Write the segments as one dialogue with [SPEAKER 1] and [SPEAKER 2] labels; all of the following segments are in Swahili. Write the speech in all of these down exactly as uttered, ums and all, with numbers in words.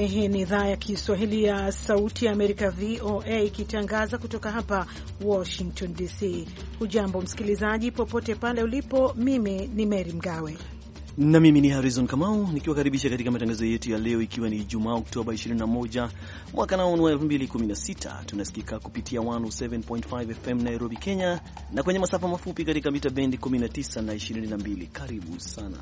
[SPEAKER 1] Hii ni idhaa ya Kiswahili ya Sauti ya Amerika, V O A, ikitangaza kutoka hapa Washington D C. Hujambo msikilizaji, popote pale ulipo. Mimi ni Mary Mgawe
[SPEAKER 2] na mimi ni Harrison Kamau nikiwakaribisha katika matangazo yetu ya leo, ikiwa ni Ijumaa Oktoba ishirini na moja mwaka wa elfu mbili kumi na sita. Tunasikika kupitia mia saba nukta tano F M Nairobi, Kenya, na kwenye masafa mafupi katika mita bendi kumi na tisa na ishirini na mbili. Karibu sana.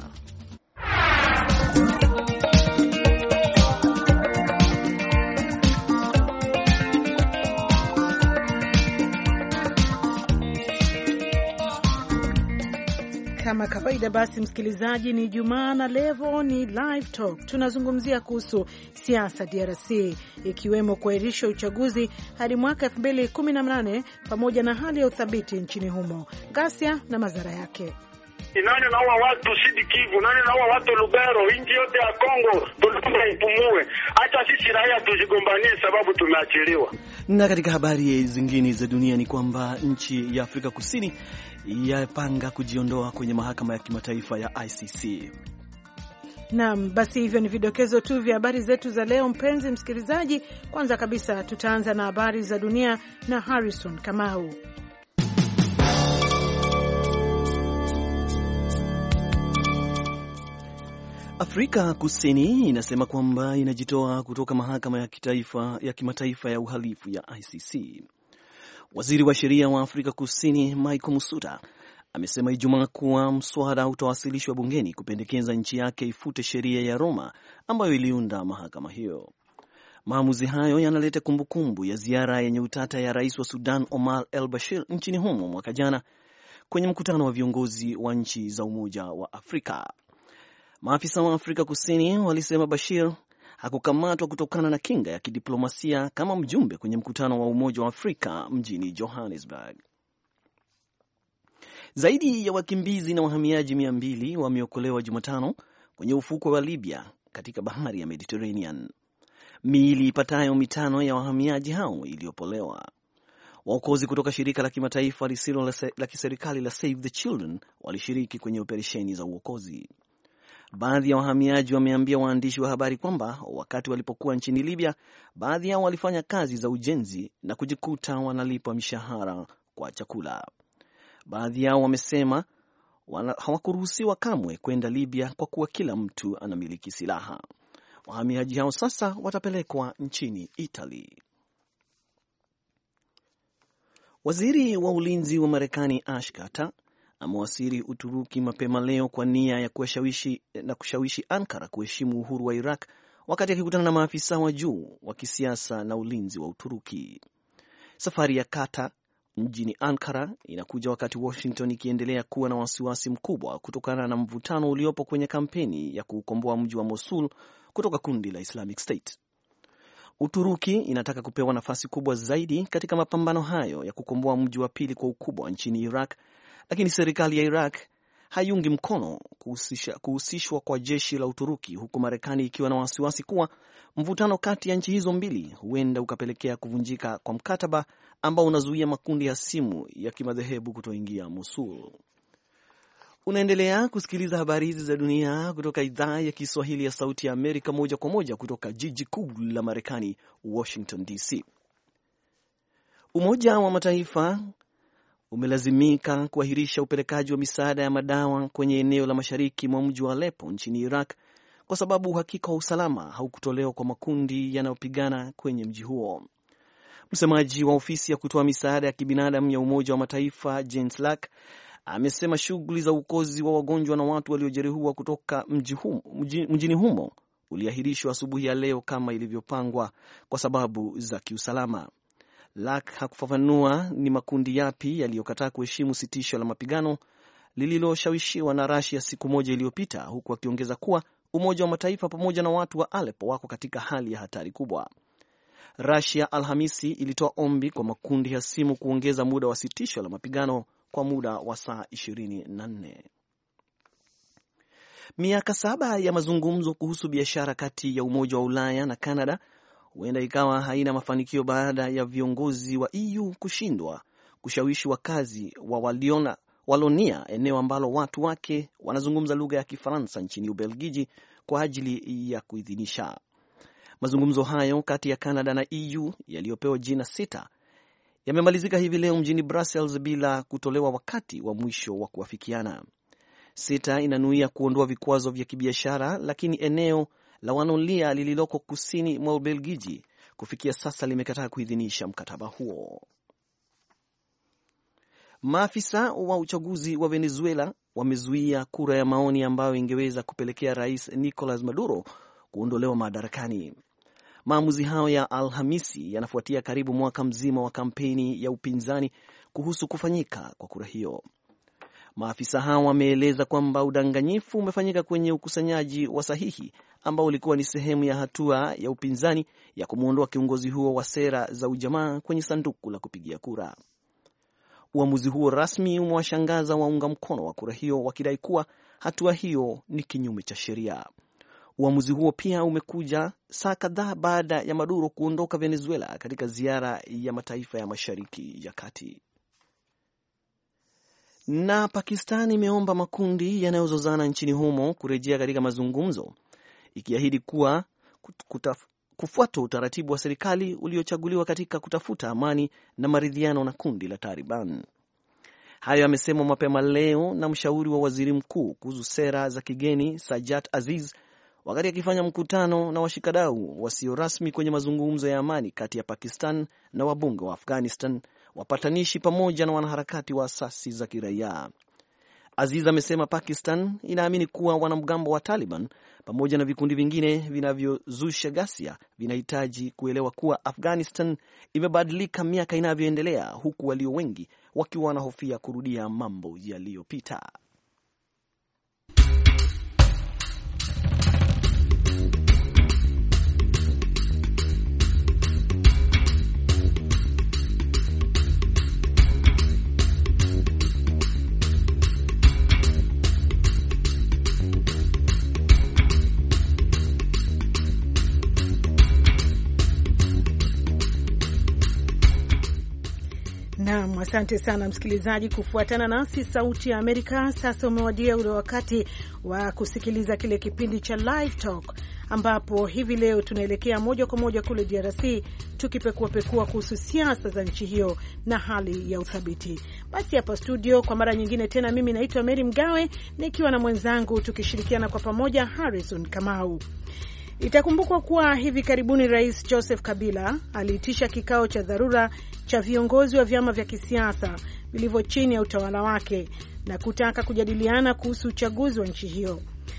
[SPEAKER 1] Kama kawaida basi msikilizaji, ni Jumaa na leo ni live talk. Tunazungumzia kuhusu siasa D R C, ikiwemo kuahirisha uchaguzi hadi mwaka elfu mbili kumi na nane pamoja na hali ya uthabiti nchini humo, ghasia na madhara yake.
[SPEAKER 3] Nani naua watu Sud Kivu, nani naua watu Lubero, nchi yote ya Kongo tulikuwa ipumue. Acha sisi raia tujigombanie sababu tumeachiliwa.
[SPEAKER 2] Na katika habari zingine za dunia ni kwamba nchi ya Afrika Kusini yapanga kujiondoa kwenye mahakama ya kimataifa ya I C C.
[SPEAKER 1] Naam, basi hivyo ni vidokezo tu vya habari zetu za leo, mpenzi msikilizaji. Kwanza kabisa tutaanza na habari za dunia na Harrison Kamau.
[SPEAKER 2] Afrika Kusini inasema kwamba inajitoa kutoka mahakama ya kitaifa ya kimataifa ya uhalifu ya I C C. Waziri wa sheria wa Afrika Kusini Michael Musuta amesema Ijumaa kuwa mswada utawasilishwa bungeni kupendekeza nchi yake ifute sheria ya Roma ambayo iliunda mahakama hiyo. Maamuzi hayo yanaleta kumbukumbu ya ziara yenye utata ya rais wa Sudan Omar el-Bashir nchini humo mwaka jana kwenye mkutano wa viongozi wa nchi za Umoja wa Afrika. Maafisa wa Afrika Kusini walisema Bashir hakukamatwa kutokana na kinga ya kidiplomasia kama mjumbe kwenye mkutano wa Umoja wa Afrika mjini Johannesburg. Zaidi ya wakimbizi na wahamiaji mia mbili wameokolewa Jumatano kwenye ufukwe wa Libya katika bahari ya Mediterranean. Miili ipatayo mitano ya wahamiaji hao iliopolewa. Waokozi kutoka shirika la kimataifa lisilo la kiserikali la Save the Children walishiriki kwenye operesheni za uokozi. Baadhi ya wahamiaji wameambia waandishi wa habari kwamba wakati walipokuwa nchini Libya, baadhi yao walifanya kazi za ujenzi na kujikuta wanalipwa mishahara kwa chakula. Baadhi yao wamesema hawakuruhusiwa kamwe kwenda Libya kwa kuwa kila mtu anamiliki silaha. Wahamiaji hao sasa watapelekwa nchini Italy. Waziri wa ulinzi wa Marekani Ash Carter amewasili Uturuki mapema leo kwa nia ya kushawishi na kushawishi Ankara kuheshimu uhuru wa Iraq, wakati akikutana na maafisa wa juu wa kisiasa na ulinzi wa Uturuki. Safari ya Carter mjini Ankara inakuja wakati Washington ikiendelea kuwa na wasiwasi mkubwa kutokana na mvutano uliopo kwenye kampeni ya kuukomboa mji wa Mosul kutoka kundi la Islamic State. Uturuki inataka kupewa nafasi kubwa zaidi katika mapambano hayo ya kukomboa mji wa pili kwa ukubwa nchini Iraq, lakini serikali ya Iraq haiungi mkono kuhusisha, kuhusishwa kwa jeshi la Uturuki, huku Marekani ikiwa na wasiwasi kuwa mvutano kati ya nchi hizo mbili huenda ukapelekea kuvunjika kwa mkataba ambao unazuia makundi ya simu ya kimadhehebu kutoingia Mosul. Unaendelea kusikiliza habari hizi za dunia kutoka idhaa ya Kiswahili ya Sauti ya Amerika, moja kwa moja kutoka jiji kuu la Marekani, Washington D C. Umoja wa Mataifa umelazimika kuahirisha upelekaji wa misaada ya madawa kwenye eneo la mashariki mwa mji wa Aleppo nchini Iraq kwa sababu uhakika wa usalama haukutolewa kwa makundi yanayopigana kwenye mji huo. Msemaji wa ofisi ya kutoa misaada ya kibinadamu ya Umoja wa Mataifa Jens Lack amesema shughuli za uokozi wa wagonjwa na watu waliojeruhiwa kutoka mji humo, mjini humo uliahirishwa asubuhi ya leo kama ilivyopangwa kwa sababu za kiusalama. Lack hakufafanua ni makundi yapi yaliyokataa kuheshimu sitisho la mapigano lililoshawishiwa na Russia siku moja iliyopita, huku akiongeza kuwa Umoja wa Mataifa pamoja na watu wa Aleppo wako katika hali ya hatari kubwa. Russia Alhamisi ilitoa ombi kwa makundi hasimu kuongeza muda wa sitisho la mapigano kwa muda wa saa ishirini na nne. Miaka saba ya mazungumzo kuhusu biashara kati ya Umoja wa Ulaya na Canada huenda ikawa haina mafanikio baada ya viongozi wa E U kushindwa kushawishi wakazi wa Waliona, Walonia, eneo ambalo watu wake wanazungumza lugha ya Kifaransa nchini Ubelgiji, kwa ajili ya kuidhinisha. Mazungumzo hayo kati ya Canada na E U yaliyopewa jina sita yamemalizika hivi leo mjini Brussels bila kutolewa wakati wa mwisho wa kuafikiana. sita inanuia kuondoa vikwazo vya kibiashara, lakini eneo la Wanolia lililoko kusini mwa Ubelgiji kufikia sasa limekataa kuidhinisha mkataba huo. Maafisa wa uchaguzi wa Venezuela wamezuia kura ya maoni ambayo ingeweza kupelekea Rais Nicolas Maduro kuondolewa madarakani. Maamuzi hayo ya Alhamisi yanafuatia karibu mwaka mzima wa kampeni ya upinzani kuhusu kufanyika kwa kura hiyo. Maafisa hao wameeleza kwamba udanganyifu umefanyika kwenye ukusanyaji wa sahihi ambao ulikuwa ni sehemu ya hatua ya upinzani ya kumuondoa kiongozi huo wa sera za ujamaa kwenye sanduku la kupigia kura. Uamuzi huo rasmi umewashangaza waunga mkono wa kura hiyo, wakidai kuwa hatua hiyo ni kinyume cha sheria. Uamuzi huo pia umekuja saa kadhaa baada ya Maduro kuondoka Venezuela katika ziara ya mataifa ya Mashariki ya Kati. Na Pakistan imeomba makundi yanayozozana nchini humo kurejea katika mazungumzo, ikiahidi kuwa kufuata utaratibu wa serikali uliochaguliwa katika kutafuta amani na maridhiano na kundi la Taliban. Hayo yamesemwa mapema leo na mshauri wa waziri mkuu kuhusu sera za kigeni Sajjad Aziz wakati akifanya mkutano na washikadau wasio rasmi kwenye mazungumzo ya amani kati ya Pakistan na wabunge wa Afghanistan, wapatanishi pamoja na wanaharakati wa asasi za kiraia. Aziz amesema Pakistan inaamini kuwa wanamgambo wa Taliban pamoja na vikundi vingine vinavyozusha ghasia vinahitaji kuelewa kuwa Afghanistan imebadilika miaka inavyoendelea, huku walio wengi wakiwa wanahofia kurudia mambo yaliyopita.
[SPEAKER 1] Naam, asante sana msikilizaji kufuatana nasi Sauti ya Amerika. Sasa umewadia ule wakati wa kusikiliza kile kipindi cha Live Talk, ambapo hivi leo tunaelekea moja kwa moja kule D R C tukipekua pekua kuhusu siasa za nchi hiyo na hali ya uthabiti. Basi hapa studio kwa mara nyingine tena mimi naitwa Mary Mgawe nikiwa na mwenzangu tukishirikiana kwa pamoja Harrison Kamau. Itakumbukwa kuwa hivi karibuni Rais Joseph Kabila aliitisha kikao cha dharura cha viongozi wa vyama vya kisiasa vilivyo chini ya utawala wake na kutaka kujadiliana kuhusu uchaguzi wa nchi hiyo.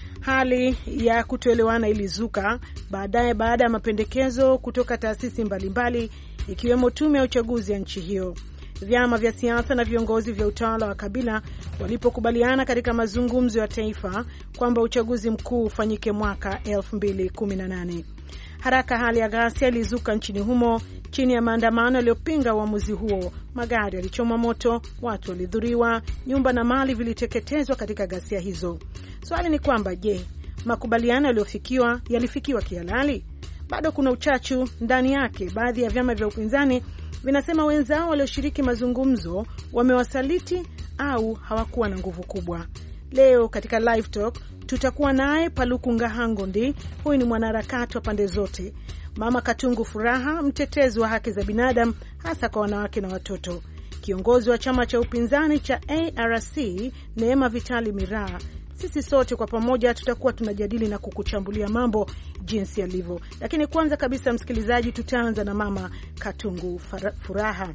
[SPEAKER 1] Hali ya kutoelewana ilizuka baadaye baada ya mapendekezo kutoka taasisi mbalimbali ikiwemo tume ya uchaguzi ya nchi hiyo. Vyama vya siasa na viongozi vya utawala wa Kabila walipokubaliana katika mazungumzo ya taifa kwamba uchaguzi mkuu ufanyike mwaka elfu mbili kumi na nane. Haraka hali ya ghasia ilizuka nchini humo chini ya maandamano yaliyopinga uamuzi huo. Magari yalichomwa moto, watu walidhuriwa, nyumba na mali viliteketezwa katika ghasia hizo. Swali ni kwamba je, makubaliano yaliyofikiwa yalifikiwa kihalali? Bado kuna uchachu ndani yake. Baadhi ya vyama vya upinzani vinasema wenzao walioshiriki mazungumzo wamewasaliti au hawakuwa na nguvu kubwa. Leo katika Live Talk tutakuwa naye Paluku Ngahangondi. Huyu ni mwanaharakati wa pande zote. Mama Katungu Furaha, mtetezi wa haki za binadamu hasa kwa wanawake na watoto. Kiongozi wa chama cha upinzani cha A R C Neema Vitali Miraa. Sisi sote kwa pamoja tutakuwa tunajadili na kukuchambulia mambo jinsi yalivyo. Lakini kwanza kabisa msikilizaji, tutaanza na Mama Katungu Furaha.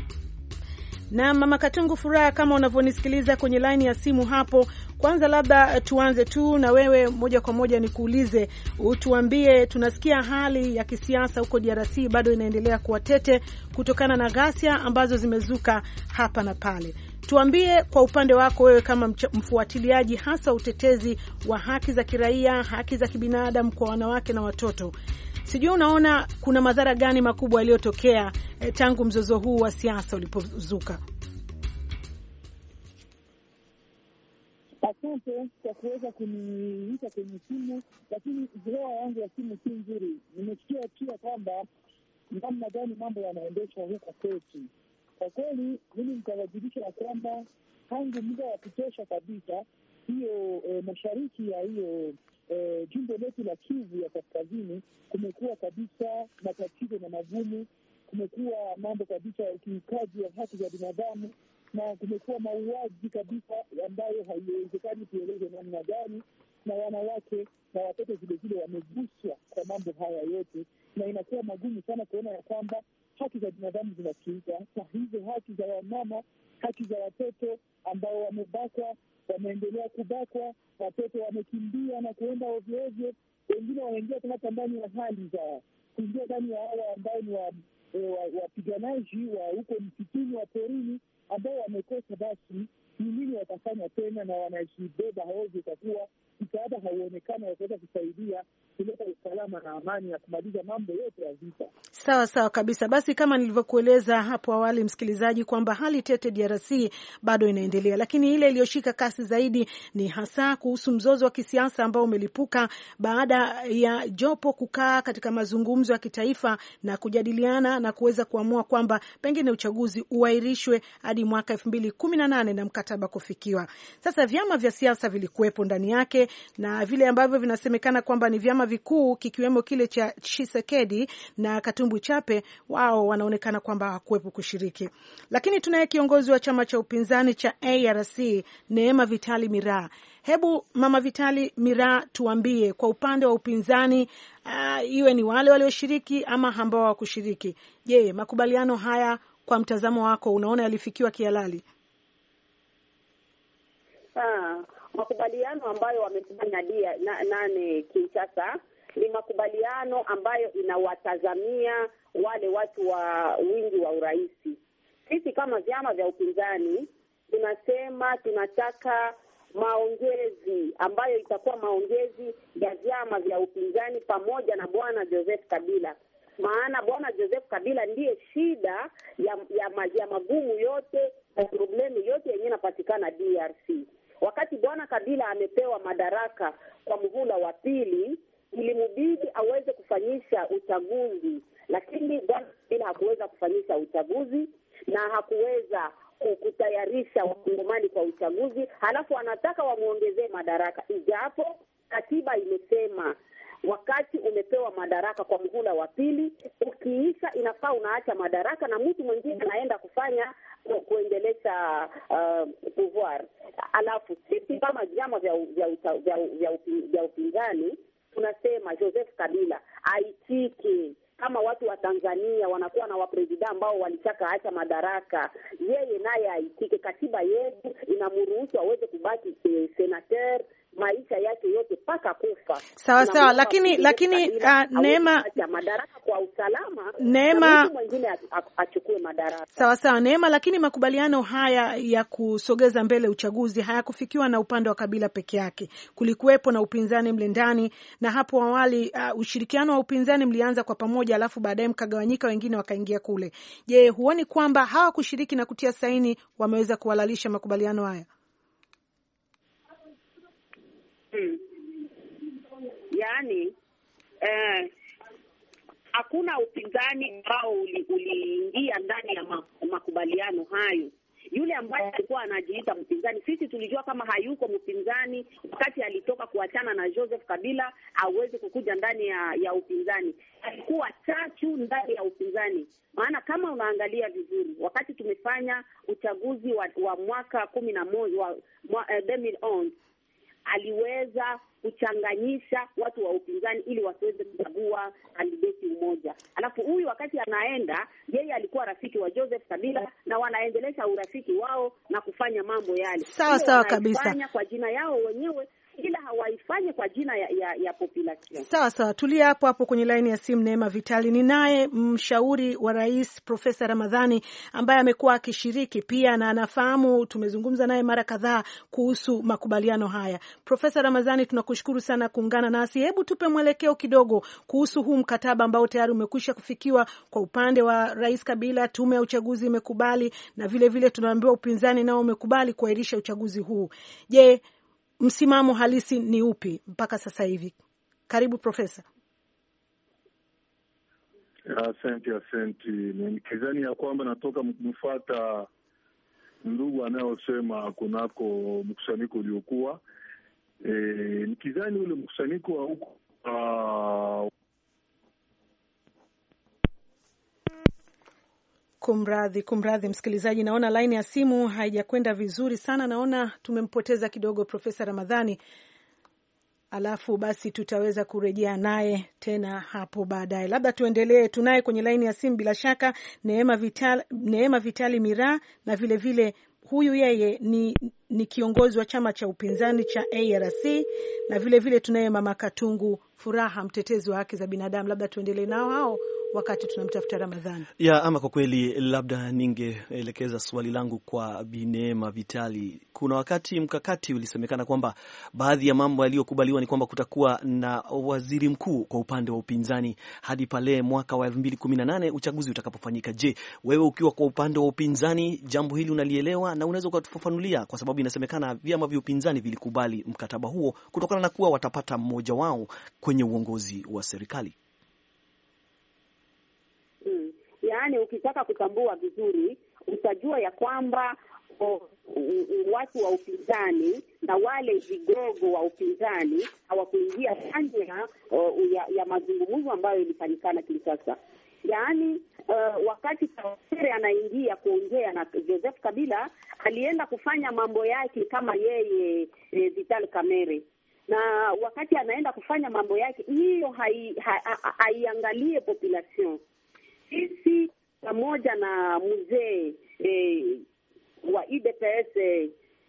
[SPEAKER 1] Na Mama Katungu Furaha, kama unavyonisikiliza kwenye line ya simu hapo, kwanza labda tuanze tu na wewe moja kwa moja nikuulize, utuambie, tunasikia hali ya kisiasa huko D R C bado inaendelea kuwa tete kutokana na ghasia ambazo zimezuka hapa na pale. Tuambie kwa upande wako wewe kama mfuatiliaji hasa utetezi wa haki za kiraia, haki za kibinadamu kwa wanawake na watoto. Sijui unaona kuna madhara gani makubwa yaliyotokea eh, tangu mzozo huu wa siasa ulipozuka?
[SPEAKER 4] Asante kwa kuweza kuniita kwenye simu, lakini hewa yangu ya simu si nzuri. Nimesikia pia kwamba namna gani mambo yanaendeshwa huko kwetu. Kwa kweli mimi nitawajulisha ya kwamba tangu muda wa kutosha kabisa hiyo e, mashariki ya hiyo eh, jimbo letu la Kivu ya Kaskazini kumekuwa kabisa matatizo na magumu, kumekuwa mambo kabisa ya ukiukaji wa haki za binadamu, na kumekuwa mauaji kabisa ambayo haiwezekani kueleza namna gani, na wanawake na watoto vile vile wameguswa kwa mambo haya yote, na inakuwa magumu sana kuona ya kwamba haki za binadamu zinakiuka, na hizo haki za wamama, haki za watoto ambao wamebakwa, wameendelea kubakwa, watoto wamekimbia na kuenda ovyo ovyo, wengine wanaingia hata ndani ya hali za kuingia ndani ya hawa ambao ni wapiganaji wa huko msituni wa porini, ambao wamekosa basi ni nini watafanya tena, na wanajibeba ovyo kwa kuwa msaada hauonekana wataweza kusaidia kuleta usalama na amani ya kumaliza mambo yote ya vita.
[SPEAKER 1] Sawa sawa kabisa. Basi kama nilivyokueleza hapo awali, msikilizaji, kwamba hali tete D R C bado inaendelea, lakini ile iliyoshika kasi zaidi ni hasa kuhusu mzozo wa kisiasa ambao umelipuka baada ya jopo kukaa katika mazungumzo ya kitaifa na kujadiliana na kuweza kuamua kwamba pengine uchaguzi uahirishwe hadi mwaka elfu mbili kumi na nane na mkataba kufikiwa. Sasa vyama vya siasa vilikuwepo ndani yake, na vile ambavyo vinasemekana kwamba ni vyama vikuu kikiwemo kile cha Tshisekedi na Katumbu Chape, wao wanaonekana kwamba hawakuwepo kushiriki. Lakini tunaye kiongozi wa chama cha upinzani cha A R C, Neema Vitali Mira. Hebu Mama Vitali Mira, tuambie kwa upande wa upinzani, uh, iwe ni wale walioshiriki ama ambao hawakushiriki, je, makubaliano haya kwa mtazamo wako unaona yalifikiwa kihalali?
[SPEAKER 5] Ah, makubaliano ambayo wamefanya dia na, nane Kinshasa ni makubaliano ambayo inawatazamia wale watu wa wingi wa uraisi. Sisi kama vyama vya upinzani tunasema tunataka maongezi ambayo itakuwa maongezi ya vyama vya upinzani pamoja na Bwana Joseph Kabila. Maana Bwana Joseph Kabila ndiye shida ya ya, ya magumu yote na problemu yote yenyewe inapatikana D R C. Wakati Bwana Kabila amepewa madaraka kwa muhula wa pili, ilimubidi aweze kufanyisha uchaguzi, lakini Bwana Kabila hakuweza kufanyisha uchaguzi na hakuweza kutayarisha wakongomani kwa uchaguzi, halafu anataka wamuongezee madaraka, ijapo katiba imesema wakati umepewa madaraka kwa muhula wa pili, ukiisha inafaa unaacha madaraka na mtu mwingine anaenda kufanya kuendeleza uh, pouvoir. Alafu sisi kama vyama vya vya vya, vya, vya upinzani tunasema Joseph Kabila aitike. Kama watu wa Tanzania wanakuwa na wapresident ambao walitaka acha madaraka, yeye naye aitike. Katiba yetu inamruhusu aweze kubaki eh, senator maisha yake yote paka kufa.
[SPEAKER 1] Sawa sawa, lakini lakini uh, Neema
[SPEAKER 5] madaraka kwa usalama,
[SPEAKER 1] Neema
[SPEAKER 5] mwingine achukue madaraka.
[SPEAKER 1] Sawa sawa Neema, lakini makubaliano haya ya kusogeza mbele uchaguzi hayakufikiwa na upande wa Kabila peke yake. Kulikuwepo na upinzani mle ndani, na hapo awali uh, ushirikiano wa upinzani mlianza kwa pamoja, alafu baadaye mkagawanyika, wengine wakaingia kule. Je, huoni kwamba hawakushiriki na kutia saini wameweza kuhalalisha makubaliano haya?
[SPEAKER 5] Hmm. Yaani eh, hakuna upinzani ambao uliingia uli ndani ya makubaliano hayo. Yule ambaye alikuwa anajiita mpinzani, sisi tulijua kama hayuko mpinzani wakati alitoka kuachana na Joseph Kabila aweze kukuja ndani ya, ya upinzani. Alikuwa chachu ndani ya upinzani. Maana kama unaangalia vizuri, wakati tumefanya uchaguzi wa, wa mwaka kumi na moja wa elfu mbili na moja, aliweza kuchanganyisha watu wa upinzani ili wasiweze kuchagua kandidati mmoja. Alafu huyu wakati anaenda, yeye alikuwa rafiki wa Joseph Kabila na wanaendelesha urafiki wao na kufanya mambo yale.
[SPEAKER 1] Sawa sawa kabisa.
[SPEAKER 5] Kwa jina yao wenyewe, ila hawaifanye kwa jina ya, ya, ya population.
[SPEAKER 1] Sawa sawa, tulia hapo hapo kwenye line ya simu. Neema Vitali ni naye mshauri wa rais Profesa Ramadhani ambaye amekuwa akishiriki pia na anafahamu, tumezungumza naye mara kadhaa kuhusu makubaliano haya. Profesa Ramadhani, tunakushukuru sana kuungana nasi. Hebu tupe mwelekeo kidogo kuhusu huu mkataba ambao tayari umekwisha kufikiwa kwa upande wa Rais Kabila, tume ya uchaguzi imekubali, na vile vile tunaambiwa upinzani nao umekubali kuahirisha uchaguzi huu. Je, msimamo halisi ni upi mpaka sasa hivi? Karibu Profesa.
[SPEAKER 6] Asante, asante. Nikizani ya kwamba natoka mfuata ndugu anayosema kunako mkusanyiko uliokuwa E, nikizani ule mkusanyiko wa huko uh,
[SPEAKER 1] Kumradhi, kumradhi msikilizaji, naona laini ya simu haijakwenda vizuri sana, naona tumempoteza kidogo Profesa Ramadhani. Alafu basi tutaweza kurejea naye tena hapo baadaye. Labda tuendelee, tunaye kwenye laini ya simu bila shaka Neema Vitali, Neema Vitali Mira, na vile vile huyu yeye ni ni kiongozi wa chama cha upinzani cha A R C, na vile vile tunaye Mama Katungu Furaha, mtetezi wa haki za binadamu. Labda tuendelee nao hao wakati tunamtafuta Ramadhani.
[SPEAKER 2] Ya, ama kwa kweli labda ningeelekeza swali langu kwa Bi Neema Vitali. Kuna wakati mkakati ulisemekana kwamba baadhi ya mambo yaliyokubaliwa ni kwamba kutakuwa na waziri mkuu kwa upande wa upinzani hadi pale mwaka wa elfu mbili kumi na nane uchaguzi utakapofanyika. Je, wewe ukiwa kwa upande wa upinzani jambo hili unalielewa na unaweza kutufafanulia, kwa sababu inasemekana vyama vya upinzani vilikubali mkataba huo kutokana na kuwa watapata mmoja wao kwenye uongozi wa serikali?
[SPEAKER 5] Hmm. Yaani ukitaka kutambua vizuri utajua ya kwamba o, watu wa upinzani na wale vigogo wa upinzani hawakuingia ndani ya, ya, ya mazungumzo ambayo ilifanyikana Kinshasa. Yaani uh, wakati Kassere anaingia kuongea na Joseph Kabila, alienda kufanya mambo yake kama yeye e, Vital Kamerhe. Na wakati anaenda kufanya mambo yake hiyo haiangalie hai, hai population. Sisi pamoja na mzee eh, wa U D P S eh,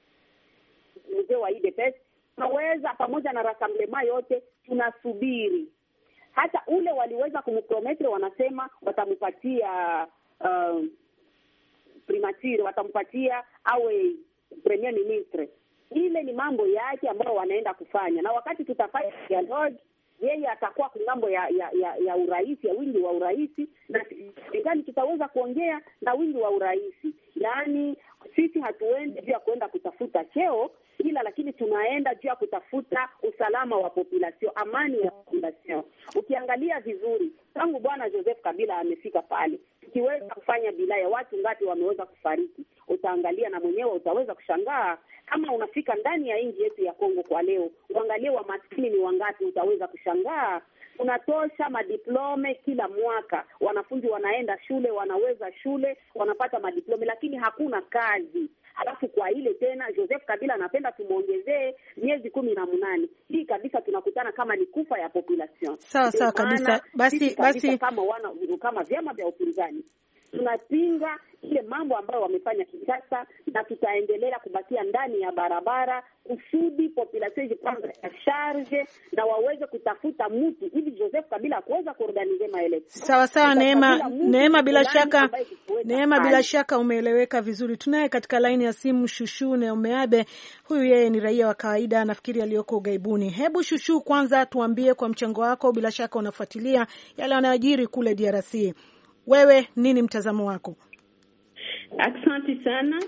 [SPEAKER 5] mzee wa U D P S tunaweza pamoja na Rassemblement yote tunasubiri. Hata ule waliweza kumpromettre, wanasema watampatia uh, primature, watampatia awe premier ministre. Ile ni mambo yake ambayo wanaenda kufanya, na wakati tutafanya dialogue yeye atakuwa kwa ngambo ya ya, ya, ya urais, ya wingi wa urais, na gani tutaweza kuongea na wingi wa urais. Yaani sisi hatuendi juu ya kwenda kutafuta cheo, ila lakini tunaenda juu ya kutafuta usalama wa population, amani ya population. Ukiangalia vizuri tangu bwana Joseph Kabila amefika pale, tukiweza kufanya bila ya watu ngapi wameweza kufariki, utaangalia na mwenyewe utaweza kushangaa. Kama unafika ndani ya nchi yetu ya Kongo kwa leo, uangalie wa maskini ni wangapi, utaweza kushangaa. Unatosha madiplome kila mwaka, wanafunzi wanaenda shule, wanaweza shule, wanapata madiplome, lakini hakuna kazi. Alafu kwa ile tena Joseph Kabila anapenda tumuongezee miezi kumi na munane. Hii kabisa tunakutana kama ni kufa ya population.
[SPEAKER 1] Sawa sawa kabisa. Basi basi
[SPEAKER 5] kama wana kama vyama vya upinzani tunapinga ile mambo ambayo wamefanya kisasa, na tutaendelea kubakia ndani ya barabara kusudi population ipande ya charge na waweze kutafuta mtu ili Joseph Kabila kuweza kuorganize maelection.
[SPEAKER 1] Sawa sawa Neema, Neema bila shaka Neema bila shaka umeeleweka vizuri. Tunaye katika line ya simu Shushu na Umeabe. Huyu yeye ni raia wa kawaida, nafikiri aliyoko ugaibuni. Hebu Shushu, kwanza tuambie kwa mchango wako, bila shaka unafuatilia yale yanayojiri kule D R C. Wewe nini mtazamo wako?
[SPEAKER 7] Asante sana.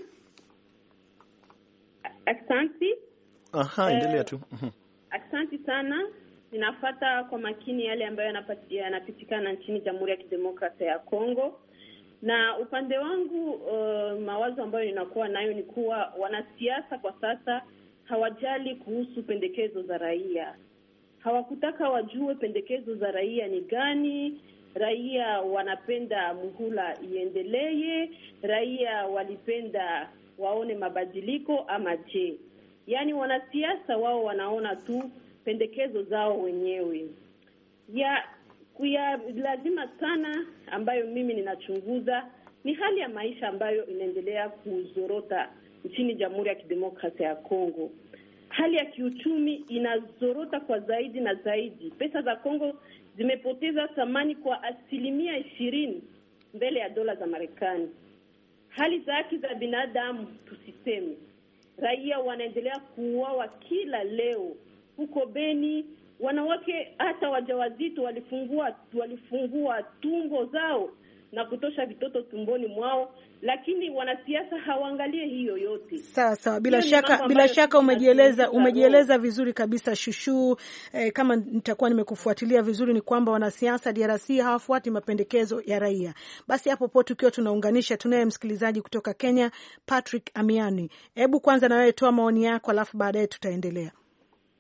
[SPEAKER 7] Asante.
[SPEAKER 2] Aha, endelea tu.
[SPEAKER 7] Uh, asante sana. Ninafuata kwa makini yale ambayo yanapitikana nchini Jamhuri ya Kidemokrasia ya Kongo. Na upande wangu uh, mawazo ambayo ninakuwa nayo ni kuwa wanasiasa kwa sasa hawajali kuhusu pendekezo za raia. Hawakutaka wajue pendekezo za raia ni gani. Raia wanapenda muhula iendelee, raia walipenda waone mabadiliko ama je. Yaani wanasiasa wao wanaona tu pendekezo zao wenyewe. Ya kuya lazima sana ambayo mimi ninachunguza ni hali ya maisha ambayo inaendelea kuzorota nchini Jamhuri ya Kidemokrasia ya Kongo. Hali ya kiuchumi inazorota kwa zaidi na zaidi. Pesa za Kongo zimepoteza thamani kwa asilimia ishirini mbele ya dola za Marekani. Hali za haki za binadamu tusiseme. Raia wanaendelea kuuawa kila leo. Huko Beni wanawake hata wajawazito walifungua walifungua tumbo zao na kutosha vitoto tumboni mwao, lakini wanasiasa hawaangalie hiyo yote.
[SPEAKER 1] Sawa sawa, bila shaka bila shaka umejieleza umejieleza vizuri kabisa Shushu. Eh, kama nitakuwa nimekufuatilia vizuri ni kwamba wanasiasa D R C hawafuati mapendekezo ya raia. Basi hapo pote tukiwa tunaunganisha, tunaye msikilizaji kutoka Kenya, Patrick Amiani. Hebu kwanza na wewe toa maoni yako, alafu baadaye tutaendelea.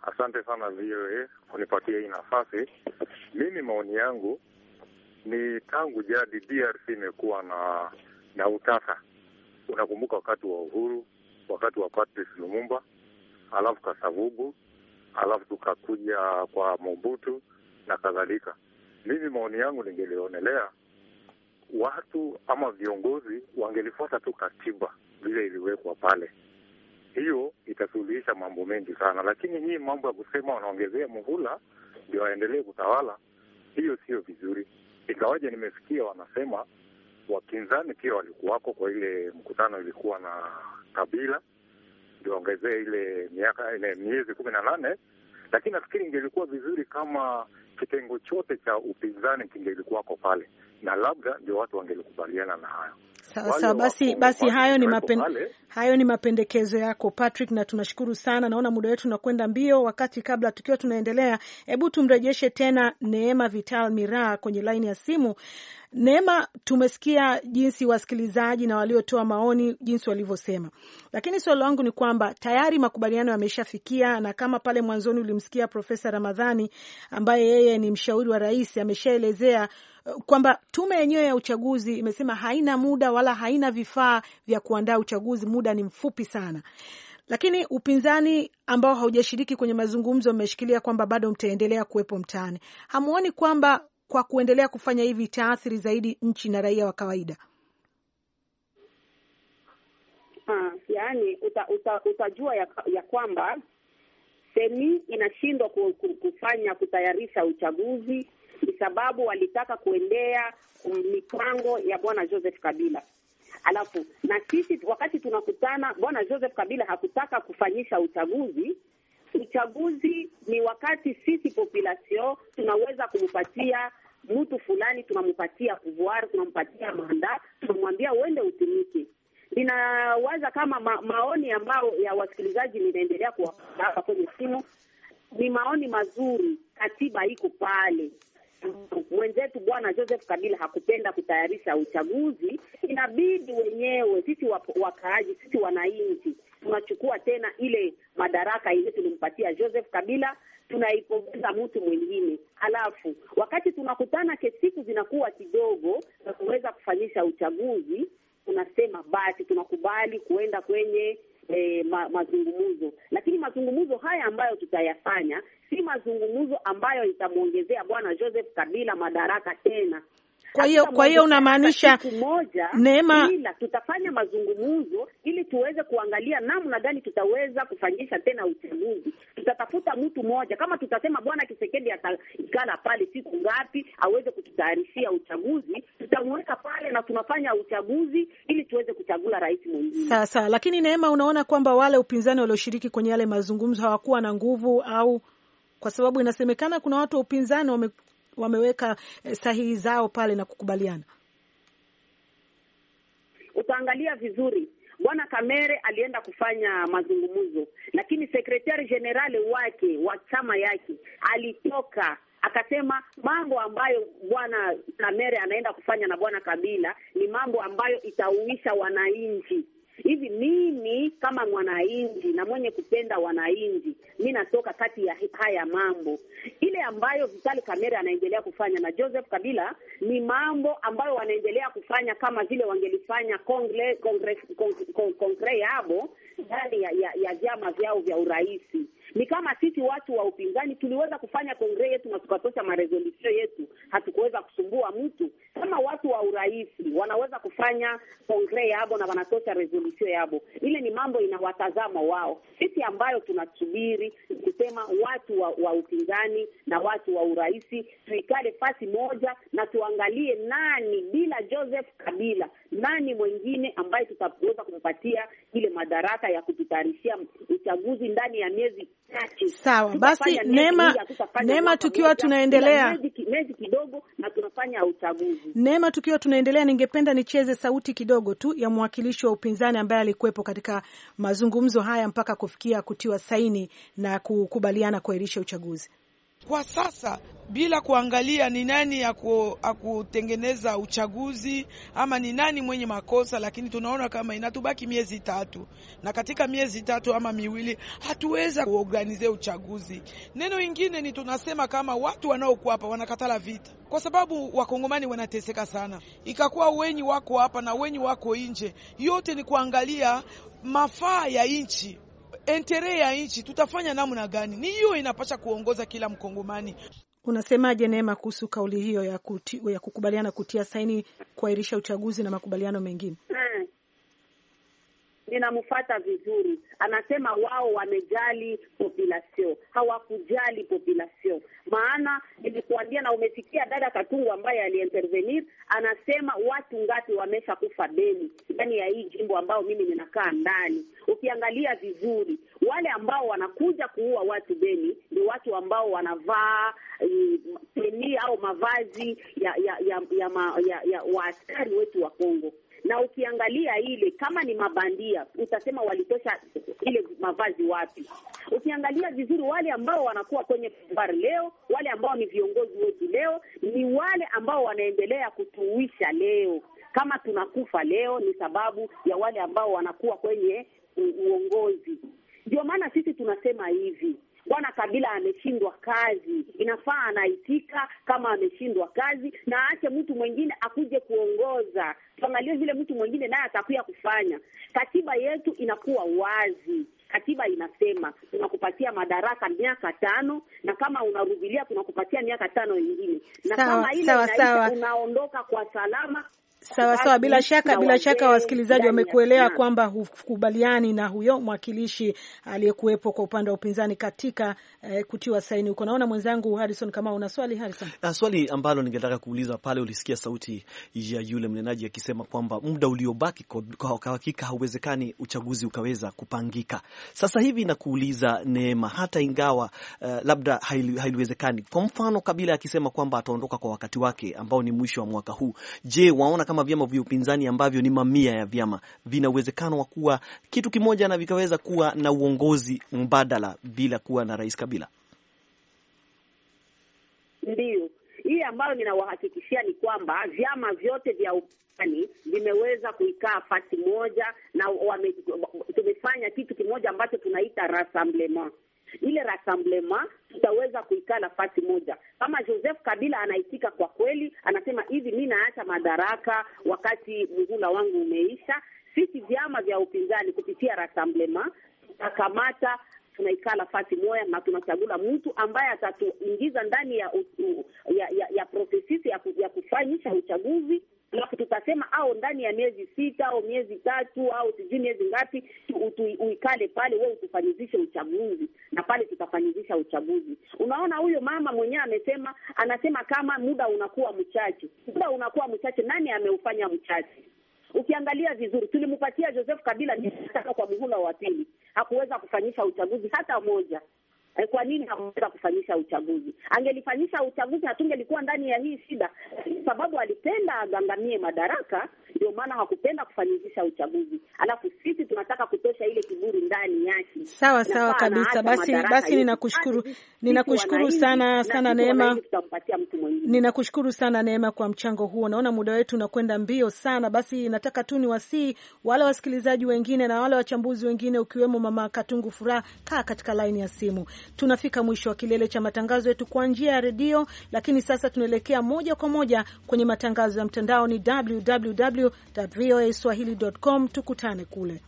[SPEAKER 8] Asante sana V O A kunipatia hii nafasi. Mimi maoni yangu ni tangu jadi D R C imekuwa na na utata. Unakumbuka wakati wa uhuru, wakati wa Patrice Lumumba, alafu Kasavubu, alafu tukakuja kwa Mobutu na kadhalika. Mimi maoni yangu ningelionelea watu ama viongozi wangelifuata tu katiba vile iliwekwa pale. Hiyo itasuluhisha mambo mengi sana, lakini hii mambo ya kusema wanaongezea muhula ndio waendelee kutawala, hiyo sio vizuri. Ingawaje nimesikia wanasema wapinzani pia walikuwako kwa ile mkutano ilikuwa na Kabila ndio ongezee ile miaka ile miezi kumi na nane, lakini nafikiri ingelikuwa vizuri kama kitengo chote cha upinzani kingelikuwako pale, na labda ndio watu wangelikubaliana na hayo.
[SPEAKER 1] Sawa sawa, basi basi hayo ni mapen, hayo ni mapendekezo yako Patrick, na tunashukuru sana. Naona muda wetu unakwenda mbio. Wakati kabla tukiwa tunaendelea, hebu tumrejeshe tena Neema Vital Mira kwenye line ya simu. Neema, tumesikia jinsi wasikilizaji na waliotoa maoni jinsi walivyosema, lakini swali langu ni kwamba tayari makubaliano yameshafikia, na kama pale mwanzoni ulimsikia Profesa Ramadhani ambaye yeye ni mshauri wa rais ameshaelezea kwamba tume yenyewe ya uchaguzi imesema haina muda wala haina vifaa vya kuandaa uchaguzi, muda ni mfupi sana. Lakini upinzani ambao haujashiriki kwenye mazungumzo umeshikilia kwamba bado mtaendelea kuwepo mtaani. Hamuoni kwamba kwa kuendelea kufanya hivi itaathiri zaidi nchi na raia wa kawaida?
[SPEAKER 5] Ah, yani uta, uta, utajua ya, ya kwamba seni inashindwa kufanya kutayarisha uchaguzi ni sababu walitaka kuendea mipango ya Bwana Joseph Kabila. Alafu na sisi wakati tunakutana, Bwana Joseph Kabila hakutaka kufanyisha uchaguzi. Uchaguzi ni wakati sisi population tunaweza kumpatia mtu fulani, tunampatia pouvoir, tunampatia mandat, tunamwambia uende utumike. Ninawaza kama ma, maoni ambao ya wasikilizaji ninaendelea kuwapa kwenye simu ni maoni mazuri. Katiba iko pale. Mwenzetu Bwana Joseph Kabila hakupenda kutayarisha uchaguzi. Inabidi wenyewe sisi wakaaji, sisi wananchi tunachukua tena ile madaraka ile tulimpatia Joseph Kabila, tunaipongeza mtu mwingine. Alafu wakati tunakutana kesiku zinakuwa kidogo na kuweza kufanyisha uchaguzi, tunasema basi tunakubali kuenda kwenye E, ma, mazungumzo. Lakini mazungumzo haya ambayo tutayafanya si mazungumzo ambayo itamuongezea Bwana Joseph Kabila madaraka tena.
[SPEAKER 1] Kwa hiyo kwa hiyo unamaanisha Neema,
[SPEAKER 5] ila tutafanya mazungumzo ili tuweze kuangalia namna gani tutaweza kufanyisha tena uchaguzi. Tutatafuta mtu mmoja, kama tutasema Bwana Kisekedi atakala pale siku ngapi aweze kututayarishia uchaguzi, tutamweka pale na tunafanya uchaguzi ili tuweze kuchagua rais mwingine.
[SPEAKER 1] Sasa lakini Neema, unaona kwamba wale upinzani walioshiriki kwenye yale mazungumzo hawakuwa na nguvu, au kwa sababu inasemekana kuna watu wa upinzani wame wameweka sahihi zao pale na kukubaliana?
[SPEAKER 5] Utaangalia vizuri, Bwana Kamere alienda kufanya mazungumzo, lakini sekretari generali wake wa chama yake alitoka akasema mambo ambayo Bwana Kamere anaenda kufanya na Bwana Kabila ni mambo ambayo itauisha wananchi. Hivi mimi kama mwananchi na mwenye kupenda wananchi, mimi natoka kati ya haya mambo. Ile ambayo Vital Kamerhe anaendelea kufanya na Joseph Kabila ni mambo ambayo wanaendelea kufanya kama vile wangelifanya kongre kongre kongre yabo ndani ya ya, ya vyama vyao vya uraisi. Ni kama sisi watu wa upinzani tuliweza kufanya kongre yetu na tukatosha maresolution yetu, hatukuweza kusumbua mtu. Kama watu wa uraisi wanaweza kufanya kongre yabo na wanatosha resolution yabo, ile ni mambo inawatazama wao. Sisi ambayo tunasubiri kusema watu wa, wa upinzani na watu wa uraisi tuikale fasi moja na tuangalie nani bila Joseph Kabila, nani mwingine ambaye tutaweza kumpatia ile madaraka ya kututayarishia uchaguzi ndani ya miezi chache.
[SPEAKER 1] Sawa, basi Neema, Neema tukiwa tunaendelea
[SPEAKER 5] miezi kidogo na tunafanya uchaguzi.
[SPEAKER 1] Neema tukiwa tunaendelea, ningependa nicheze sauti kidogo tu ya mwakilishi wa upinzani ambaye alikuwepo katika mazungumzo haya mpaka kufikia kutiwa saini na kukubaliana kuahirisha uchaguzi.
[SPEAKER 9] kwa sasa bila kuangalia ni nani ya kutengeneza uchaguzi ama ni nani mwenye makosa, lakini tunaona kama inatubaki miezi tatu, na katika miezi tatu ama miwili hatuweza kuorganize uchaguzi. Neno ingine ni tunasema kama watu wanaokuwa hapa wanakatala vita, kwa sababu wakongomani wanateseka sana. Ikakuwa wenyi wako hapa na wenyi wako nje, yote ni kuangalia mafaa ya nchi, entere ya nchi, tutafanya namna gani? Ni hiyo inapasha kuongoza kila mkongomani.
[SPEAKER 1] Unasemaje Neema kuhusu kauli hiyo ya, kuti, ya kukubaliana kutia saini kuahirisha uchaguzi na makubaliano mengine?
[SPEAKER 5] Hmm. Ninamfuata vizuri. Anasema wao wamejali population, hawakujali population. Maana nilikuambia na umesikia dada Katungu ambaye aliintervenir, anasema watu ngapi wamesha kufa Beni, ndani ya hii jimbo ambao mimi ninakaa ndani. Ukiangalia vizuri, wale ambao wanakuja kuua watu Beni ni watu ambao wanavaa peni au mavazi ya ya ya, ya, ya, ya waaskari wetu wa Kongo. Na ukiangalia ile kama ni mabandia, utasema walitosha ile mavazi wapi? Ukiangalia vizuri, wale ambao wanakuwa kwenye bar leo, wale ambao ni viongozi wetu leo, ni wale ambao wanaendelea kutuisha leo. Kama tunakufa leo ni sababu ya wale ambao wanakuwa kwenye uongozi. Ndio maana sisi tunasema hivi, Bwana Kabila ameshindwa kazi, inafaa anaitika kama ameshindwa kazi, na aache mtu mwingine akuje kuongoza. Tuangalie vile mtu mwingine naye atakuya kufanya. Katiba yetu inakuwa wazi. Katiba inasema tunakupatia madaraka miaka tano, na kama unarudilia tunakupatia miaka tano nyingine. Na
[SPEAKER 1] sawa,
[SPEAKER 5] kama ile
[SPEAKER 1] sawa,
[SPEAKER 5] inaisha,
[SPEAKER 1] sawa.
[SPEAKER 5] unaondoka kwa salama.
[SPEAKER 1] Sawa sawa, bila shaka bila shaka wasikilizaji wamekuelewa kwamba hukubaliani na huyo mwakilishi aliyekuwepo kwa upande wa upinzani katika eh, kutiwa saini huko. Naona mwenzangu Harrison kama una swali Harrison.
[SPEAKER 2] Na swali ambalo ningetaka kuuliza pale, ulisikia sauti ya yule mnenaji akisema kwamba muda uliobaki kwa hakika hauwezekani uchaguzi ukaweza kupangika. Sasa hivi nakuuliza Neema, hata ingawa uh, labda haiwezekani, kwa mfano Kabila akisema kwamba ataondoka kwa wakati wake ambao ni mwisho wa mwaka huu, je, waona kama vyama vya upinzani ambavyo ni mamia ya vyama vina uwezekano wa kuwa kitu kimoja na vikaweza kuwa na uongozi mbadala bila kuwa na Rais Kabila?
[SPEAKER 5] Ndio. Hii ambayo ninawahakikishia ni kwamba vyama vyote vya upinzani vimeweza kuikaa fasi moja, na wame, tumefanya kitu kimoja ambacho tunaita rassemblement. Ile rassemblement tutaweza kuikaa nafasi moja. Kama Joseph Kabila anaitika kwa kweli, anasema hivi, mimi naacha madaraka wakati muhula wangu umeisha, sisi vyama vya upinzani kupitia rassemblement tutakamata, tunaikaa nafasi moja na tunachagula mtu ambaye atatuingiza ndani ya ya, ya, ya process ya, ya kufanyisha uchaguzi. Alafu tutasema au ndani ya miezi sita au miezi tatu au sijui miezi ngapi uikale pale, wewe utufanyizishe uchaguzi, na pale tutafanyizisha uchaguzi. Unaona, huyo mama mwenyewe amesema, anasema kama muda unakuwa mchache. Muda unakuwa mchache, nani ameufanya mchache? Ukiangalia vizuri, tulimpatia Joseph Kabila miaka kwa muhula wa pili, hakuweza kufanyisha uchaguzi hata moja. Kwa nini hakuweza kufanyisha uchaguzi? Angelifanyisha uchaguzi hatungelikuwa ndani ya hii shida. Sababu alipenda agangamie madaraka, ndio maana hakupenda kufanyisha uchaguzi. Alafu sisi tunataka kutosha ile kiburi ndani yake.
[SPEAKER 1] Sawa sawa kabisa. Basi basi ninakushukuru. Ninakushukuru sana sana Neema. Ninakushukuru sana Neema kwa mchango huo. Naona muda wetu unakwenda mbio sana. Basi nataka tu niwasii wale wasikilizaji wengine na wale wachambuzi wengine, ukiwemo Mama Katungu Furaha, kaa katika line ya simu. Tunafika mwisho wa kilele cha matangazo yetu kwa njia ya redio, lakini sasa tunaelekea moja kwa moja kwenye matangazo ya mtandao, ni w w w dot v o a swahili dot com. Tukutane kule.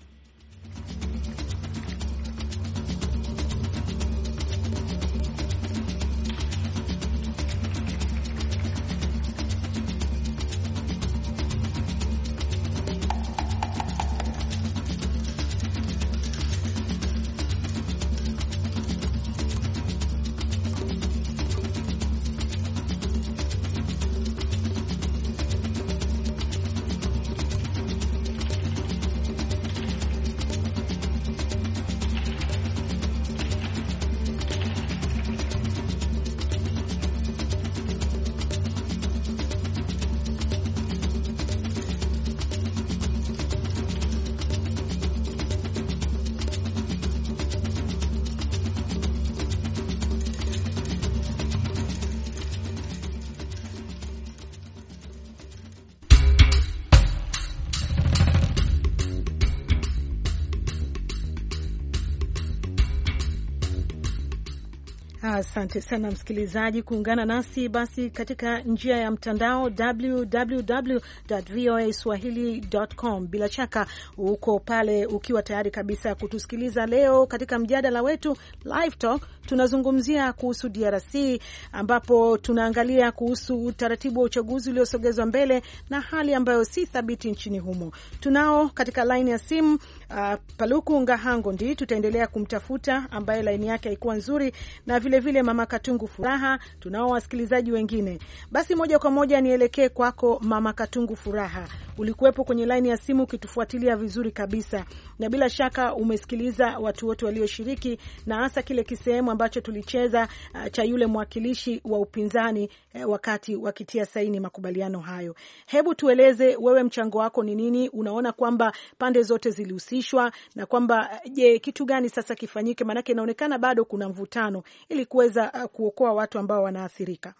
[SPEAKER 1] Asante sana msikilizaji kuungana nasi basi katika njia ya mtandao double-u double-u double-u dot v o a swahili dot com. Bila shaka uko pale ukiwa tayari kabisa kutusikiliza. Leo katika mjadala wetu Live Talk tunazungumzia kuhusu D R C, ambapo tunaangalia kuhusu utaratibu wa uchaguzi uliosogezwa mbele na hali ambayo si thabiti nchini humo. Tunao katika line ya simu uh, Paluku Ngahango ndi tutaendelea kumtafuta ambaye line yake haikuwa nzuri, na vile vile Mama Katungu Furaha. Tunao wasikilizaji wengine. Basi moja kwa moja nielekee kwako Mama Katungu Furaha. Ulikuwepo kwenye line ya simu ukitufuatilia vizuri kabisa, na bila shaka umesikiliza watu wote walioshiriki, na hasa kile kisehemu ambacho tulicheza uh, cha yule mwakilishi wa upinzani uh, wakati wakitia saini makubaliano hayo. Hebu tueleze wewe, mchango wako ni nini? Unaona kwamba pande zote zilihusishwa, na kwamba je, kitu gani sasa kifanyike? Maana inaonekana bado kuna mvutano ili kuweza uh, kuokoa watu ambao wanaathirika.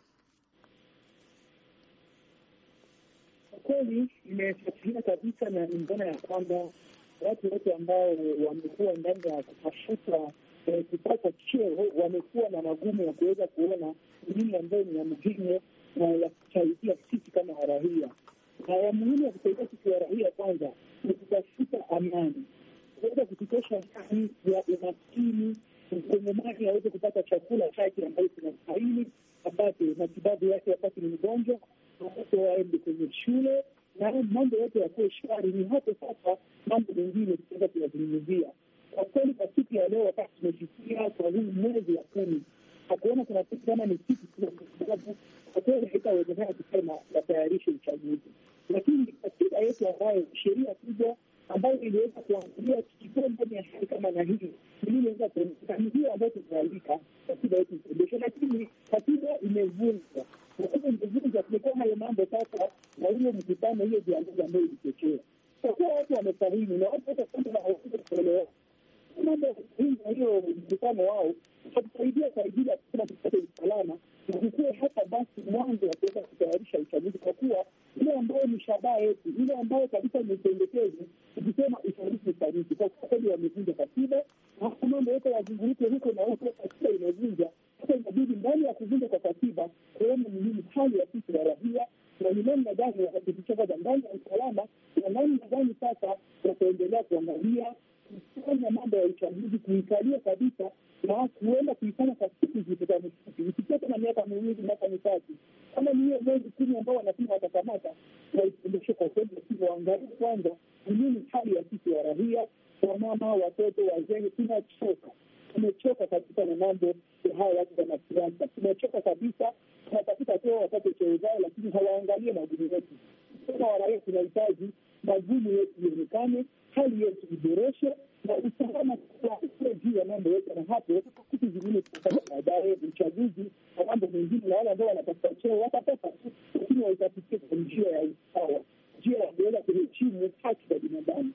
[SPEAKER 4] Kweli imefuatilia kabisa, na nimeona ya kwamba watu wote ambao wamekuwa ndani ya kutafuta eh, kupata cheo wamekuwa na magumu ya kuweza kuona nini ambayo ni ya muhimu na ya kusaidia sisi kama raia. Na ya muhimu ya kusaidia sisi wa raia kwanza ni kutafuta amani, kuweza kutosha ndani ya umaskini, Mkongomani aweze kupata chakula chake ambayo tunastahili, apate matibabu yake wakati ni mgonjwa, watoto waende kwenye shule, na mambo yote yakuwe shwari. Ni hapo sasa mambo mengine tutaweza kuyazungumzia. Kwa kweli kwa siku ya leo, wakati tumefikia kwa huu mwezi wa kumi, hakuona kuna kitu kama ni kitu kile, kwa sababu kwa kweli haitawezekana kusema watayarishe uchaguzi. Lakini katika yetu ambayo sheria kubwa ambayo iliweza kuangalia tukikuwa ndani ya hali kama na hii, iliweza kuonekana hiyo ambayo tunaandika katiba yetu kuendesha, lakini katiba imevunjwa. Katiba imevunjwa, tumekuwa hayo mambo sasa, na hiyo mkutano, hiyo dialogue ambayo ilitokea. Kwa kuwa watu wamefahimu na watu watakwenda na hawawezi kuelewa mambo hii, na hiyo mkutano wao utatusaidia kwa ajili ya kusema tupate usalama, na kukue hata basi mwanzo wa kuweza kutayarisha uchaguzi, kwa kuwa ile ambayo ni shabaha yetu, ile ambayo kabisa ni pendekezo, tukisema uchaguzi ufanisi. Kwa kweli wamevunja katiba, na mambo yote yazungumike huko na huko, katiba imevunja. Sasa inabidi ndani ya kuvunja kwa katiba kuona ni nini hali ya sisi ya raia, na ni namna gani wakapitisha ndani ya usalama, na namna gani sasa wataendelea kuangalia kufanya mambo ya uchaguzi, kuikalia kabisa na kuenda kuifanya kwa siku zilizokamilika. Ikitoka na miaka miwili, miaka mitatu, kama ni hiyo mwezi kumi ambao wanasema watakamata, waipendeshe kwa kweli, waangalie kwanza ni nini hali ya sisi ya raia, kwa mama, watoto, wazee. Tunachoka, tumechoka kabisa na mambo ya hawa watu wa siasa. Tumechoka kabisa, tunatafuta cheo wapate cheo zao, lakini hawaangalie magumu yetu. Kama waraia tunahitaji magumu yetu ionekane, hali yetu iboreshe, na usalama kwa juu ya mambo yote. Na hapo kitu zingine tutafanya baadaye, uchaguzi na mambo mengine, na wale ambao wanatafuta cheo watapata, lakini waitafikia kwa njia ya usawa, njia ya kuweza kuheshimu haki za binadamu.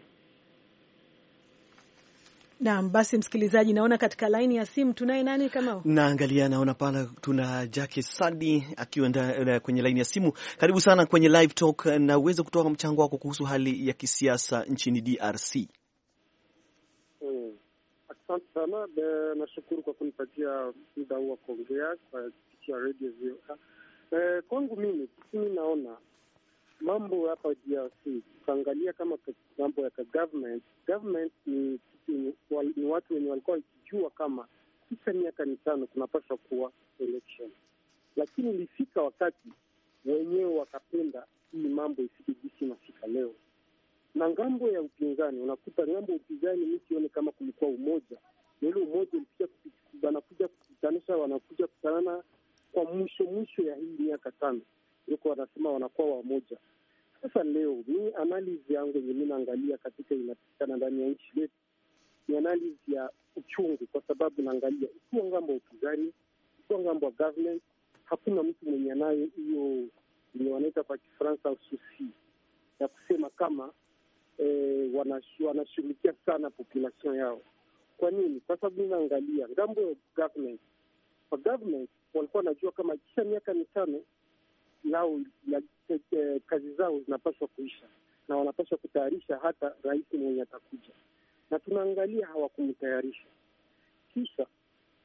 [SPEAKER 1] Naam, basi msikilizaji, naona katika laini ya simu tunaye nani kama?
[SPEAKER 2] Naangalia, naona pala tuna Jackie Sadi akiwa kwenye laini ya simu. Karibu sana kwenye Live Talk, na uweze kutoa mchango wako kuhusu hali ya kisiasa nchini D R C.
[SPEAKER 10] Mm. Asante sana, nashukuru kwa kunipatia muda huu wa kuongea kwa kupitia radio hiyo. Eh, kwangu mimi, mimi naona mambo hapa D R C, ukaangalia kama mambo ya government, government ni Ni, ni watu wenye walikuwa wakijua kama kisa miaka mitano kunapaswa kuwa election, lakini ilifika wakati wenyewe wakapenda hii mambo ifike jinsi inafika leo. Na ngambo ya upinzani, unakuta ngambo ya upinzani mimi sione kama kulikuwa umoja, na ile umoja ulikuja wanakuja kukutanisha, wanakuja kutanana kwa mwisho mwisho ya hii miaka tano, yuko wanasema wanakuwa wamoja. Sasa leo mimi analysis yangu yenyewe naangalia katika inapatikana ndani ya nchi yetu ni analysis ya uchungu, kwa sababu naangalia ikiwa ngambo ya upinzani, ikiwa ngambo ya government, hakuna mtu mwenye nayo hiyo ni wanaita kwa Kifaransa ususi ya kusema kama eh, wanashughulikia sana population yao. Kwa nini? Kwa sababu naangalia ngambo ya government, kwa government walikuwa wanajua kama kisha miaka mitano lao ya eh, kazi zao zinapaswa kuisha, na wanapaswa kutayarisha hata rais mwenye atakuja, na tunaangalia hawakumtayarisha. Kisha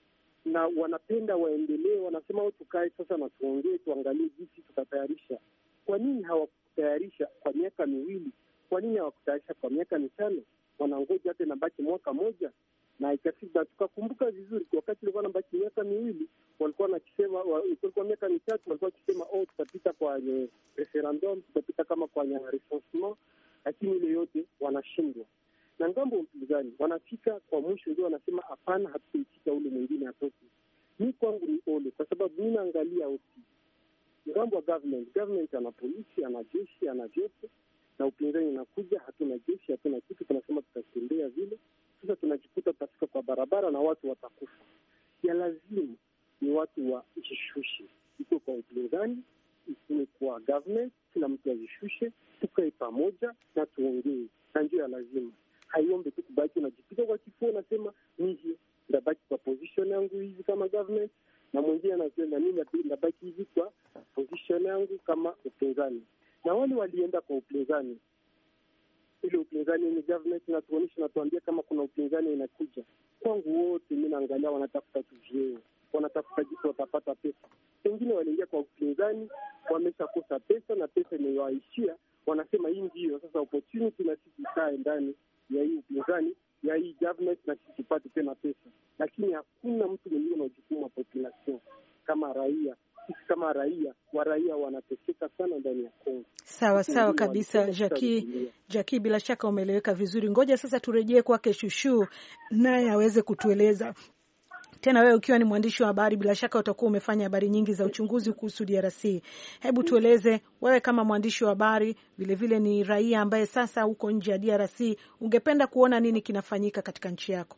[SPEAKER 10] na wanapenda waendelee. Wanasema au tukae sasa na tuongee, tuangalie jinsi tutatayarisha. Kwa nini hawakutayarisha kwa miaka miwili? Kwa nini hawakutayarisha kwa miaka mitano? Wanangoja hata nabaki mwaka moja na ikafika. Tukakumbuka vizuri wakati ilikuwa nabaki miaka miwili, walikuwa nakisema, ilikuwa miaka mitatu, walikuwa wakisema oh, tutapita kwenye referendum, tutapita kama kwenye recensement, lakini ile yote wanashindwa. Na ngambo mpinzani wanafika kwa mwisho ndio wanasema hapana, hatuitika ule mwingine atoke. Ni kwangu ni ole, kwa sababu mimi naangalia usi ngambo wa government, government ana polisi, ana jeshi, ana jote, na upinzani unakuja, hatuna jeshi, hatuna kitu, tunasema tutatembea vile. Sasa tunajikuta tutafika kwa barabara na watu watakufa. Ya lazima ni watu wajishushe, iko kwa upinzani, iko kwa government, kila mtu ajishushe, tukae pamoja na tuongee, na ndio ya lazima. Haiombe tu kubaki unajipika kwa kifua unasema mimi ndabaki kwa position yangu hivi kama government, na mwingine anasema mimi ndabaki hivi kwa position yangu kama upinzani. Na wale walienda kwa upinzani, ile upinzani ni government na tuonyesha na tuambia kama kuna upinzani inakuja. Kwangu wote mimi naangalia wanatafuta tujeo, wanatafuta jitu watapata pesa. Wengine waliingia kwa upinzani wameshakosa pesa na pesa imewaishia, wanasema hii ndio sasa opportunity na sisi kae ndani ya hii upinzani ya hii government na sisi tupate tena pesa. Lakini hakuna mtu mwingine na jukumu wa population kama raia. Sisi kama raia, wa raia wanateseka sana ndani ya Kongo.
[SPEAKER 1] Sawa sawa kabisa Jackie. Jackie, bila shaka umeeleweka vizuri. Ngoja sasa turejee kwake Shushu naye aweze kutueleza. Tena wewe ukiwa ni mwandishi wa habari, bila shaka utakuwa umefanya habari nyingi za uchunguzi kuhusu D R C. Hebu tueleze wewe kama mwandishi wa habari, vile vile ni raia ambaye sasa uko nje ya D R C, ungependa kuona nini kinafanyika katika nchi yako?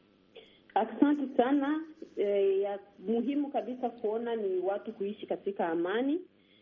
[SPEAKER 7] Asante sana. E, ya muhimu kabisa kuona ni watu kuishi katika amani.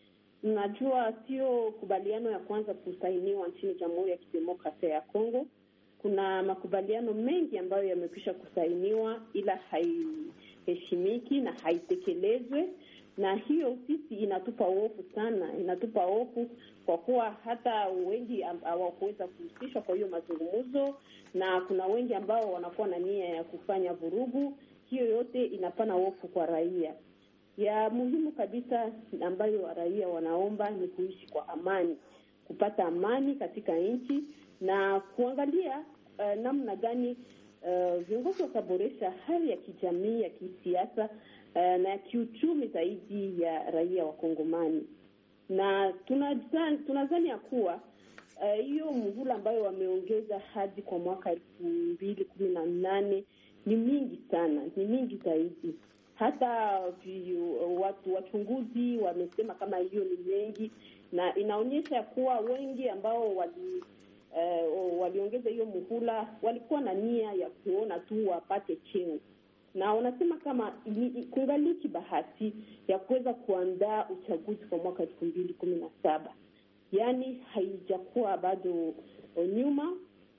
[SPEAKER 7] Najua sio kubaliano ya kwanza kusainiwa nchini Jamhuri ya Kidemokrasia ya Kongo. Kuna makubaliano mengi ambayo yamekwisha kusainiwa ila haiheshimiki na haitekelezwe, na hiyo sisi inatupa hofu sana. Inatupa hofu kwa kuwa hata wengi hawakuweza kuhusishwa kwa hiyo mazungumzo, na kuna wengi ambao wanakuwa na nia ya kufanya vurugu. Hiyo yote inapana hofu kwa raia. Ya muhimu kabisa ambayo raia wanaomba ni kuishi kwa amani, kupata amani katika nchi na kuangalia uh, namna gani uh, viongozi wataboresha hali ya kijamii, ya kisiasa uh, na ya kiuchumi zaidi ya raia wa Kongomani. Na tunadhani tunadhani ya kuwa hiyo uh, muhula ambayo wameongeza hadi kwa mwaka elfu mbili kumi na nane ni mingi sana, ni mingi zaidi. Hata watu wachunguzi wamesema kama hiyo ni mengi, na inaonyesha kuwa wengi ambao wali uh, waliongeza hiyo muhula walikuwa na nia ya kuona tu wapate cheo, na wanasema kama kungaliki bahati ya kuweza kuandaa uchaguzi kwa mwaka elfu mbili kumi na saba. Yaani haijakuwa bado nyuma.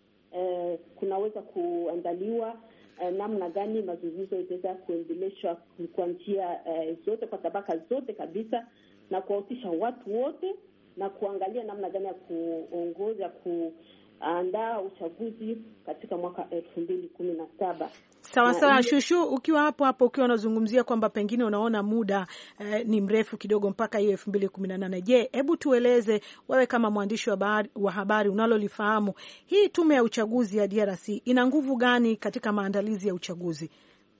[SPEAKER 7] Uh, kunaweza kuandaliwa uh, namna gani mazungumzo yataweza kuendeleshwa kwa njia uh, zote, kwa tabaka zote kabisa, na kuwahusisha watu wote na kuangalia namna gani ya kuongoza kuandaa uchaguzi katika mwaka elfu mbili kumi na saba.
[SPEAKER 1] Sawa sawa Shushu, ukiwa hapo hapo ukiwa unazungumzia kwamba pengine unaona muda eh, ni mrefu kidogo mpaka hiyo elfu mbili kumi na nane. Je, hebu tueleze wewe kama mwandishi wa habari, wa habari unalolifahamu, hii tume ya uchaguzi ya D R C ina nguvu gani katika maandalizi ya uchaguzi?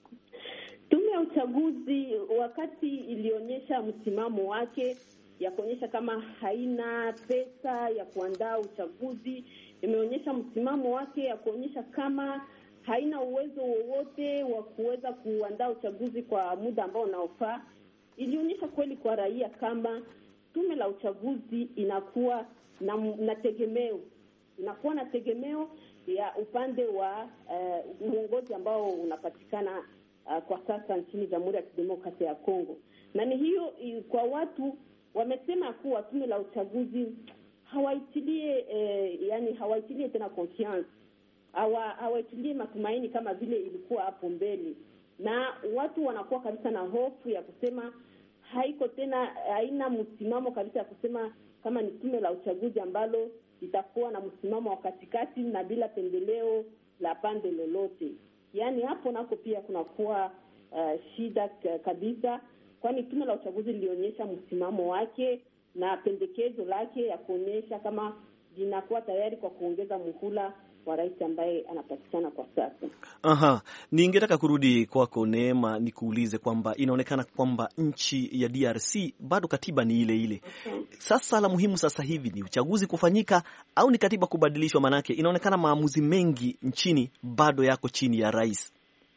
[SPEAKER 7] Tume ya uchaguzi wakati ilionyesha msimamo wake ya kuonyesha kama haina pesa ya kuandaa uchaguzi, imeonyesha msimamo wake ya kuonyesha kama haina uwezo wowote wa kuweza kuandaa uchaguzi kwa muda ambao unaofaa. Ilionyesha kweli kwa raia kama tume la uchaguzi inakuwa na, na tegemeo inakuwa na tegemeo ya upande wa uh, uongozi ambao unapatikana uh, kwa sasa nchini Jamhuri ya Kidemokrasia ya Kongo. Na ni hiyo kwa watu wamesema kuwa tume la uchaguzi hawaitilie eh, yani hawaitilie tena confiance, hawa hawaitilie matumaini kama vile ilikuwa hapo mbele, na watu wanakuwa kabisa na hofu ya kusema haiko tena, haina msimamo kabisa ya kusema kama ni tume la uchaguzi ambalo litakuwa na msimamo wa katikati na bila pendeleo la pande lolote. Yani hapo nako pia kunakuwa uh, shida kabisa, kwani tume la uchaguzi lilionyesha msimamo wake na pendekezo lake ya kuonyesha kama linakuwa tayari kwa kuongeza muhula wa rais ambaye anapatikana kwa sasa.
[SPEAKER 2] Aha, ningetaka kurudi kwako Neema nikuulize kwamba inaonekana kwamba nchi ya D R C bado katiba ni ile ile. Okay. Sasa la muhimu sasa hivi ni uchaguzi kufanyika au ni katiba kubadilishwa, manake inaonekana maamuzi mengi nchini bado yako chini ya rais.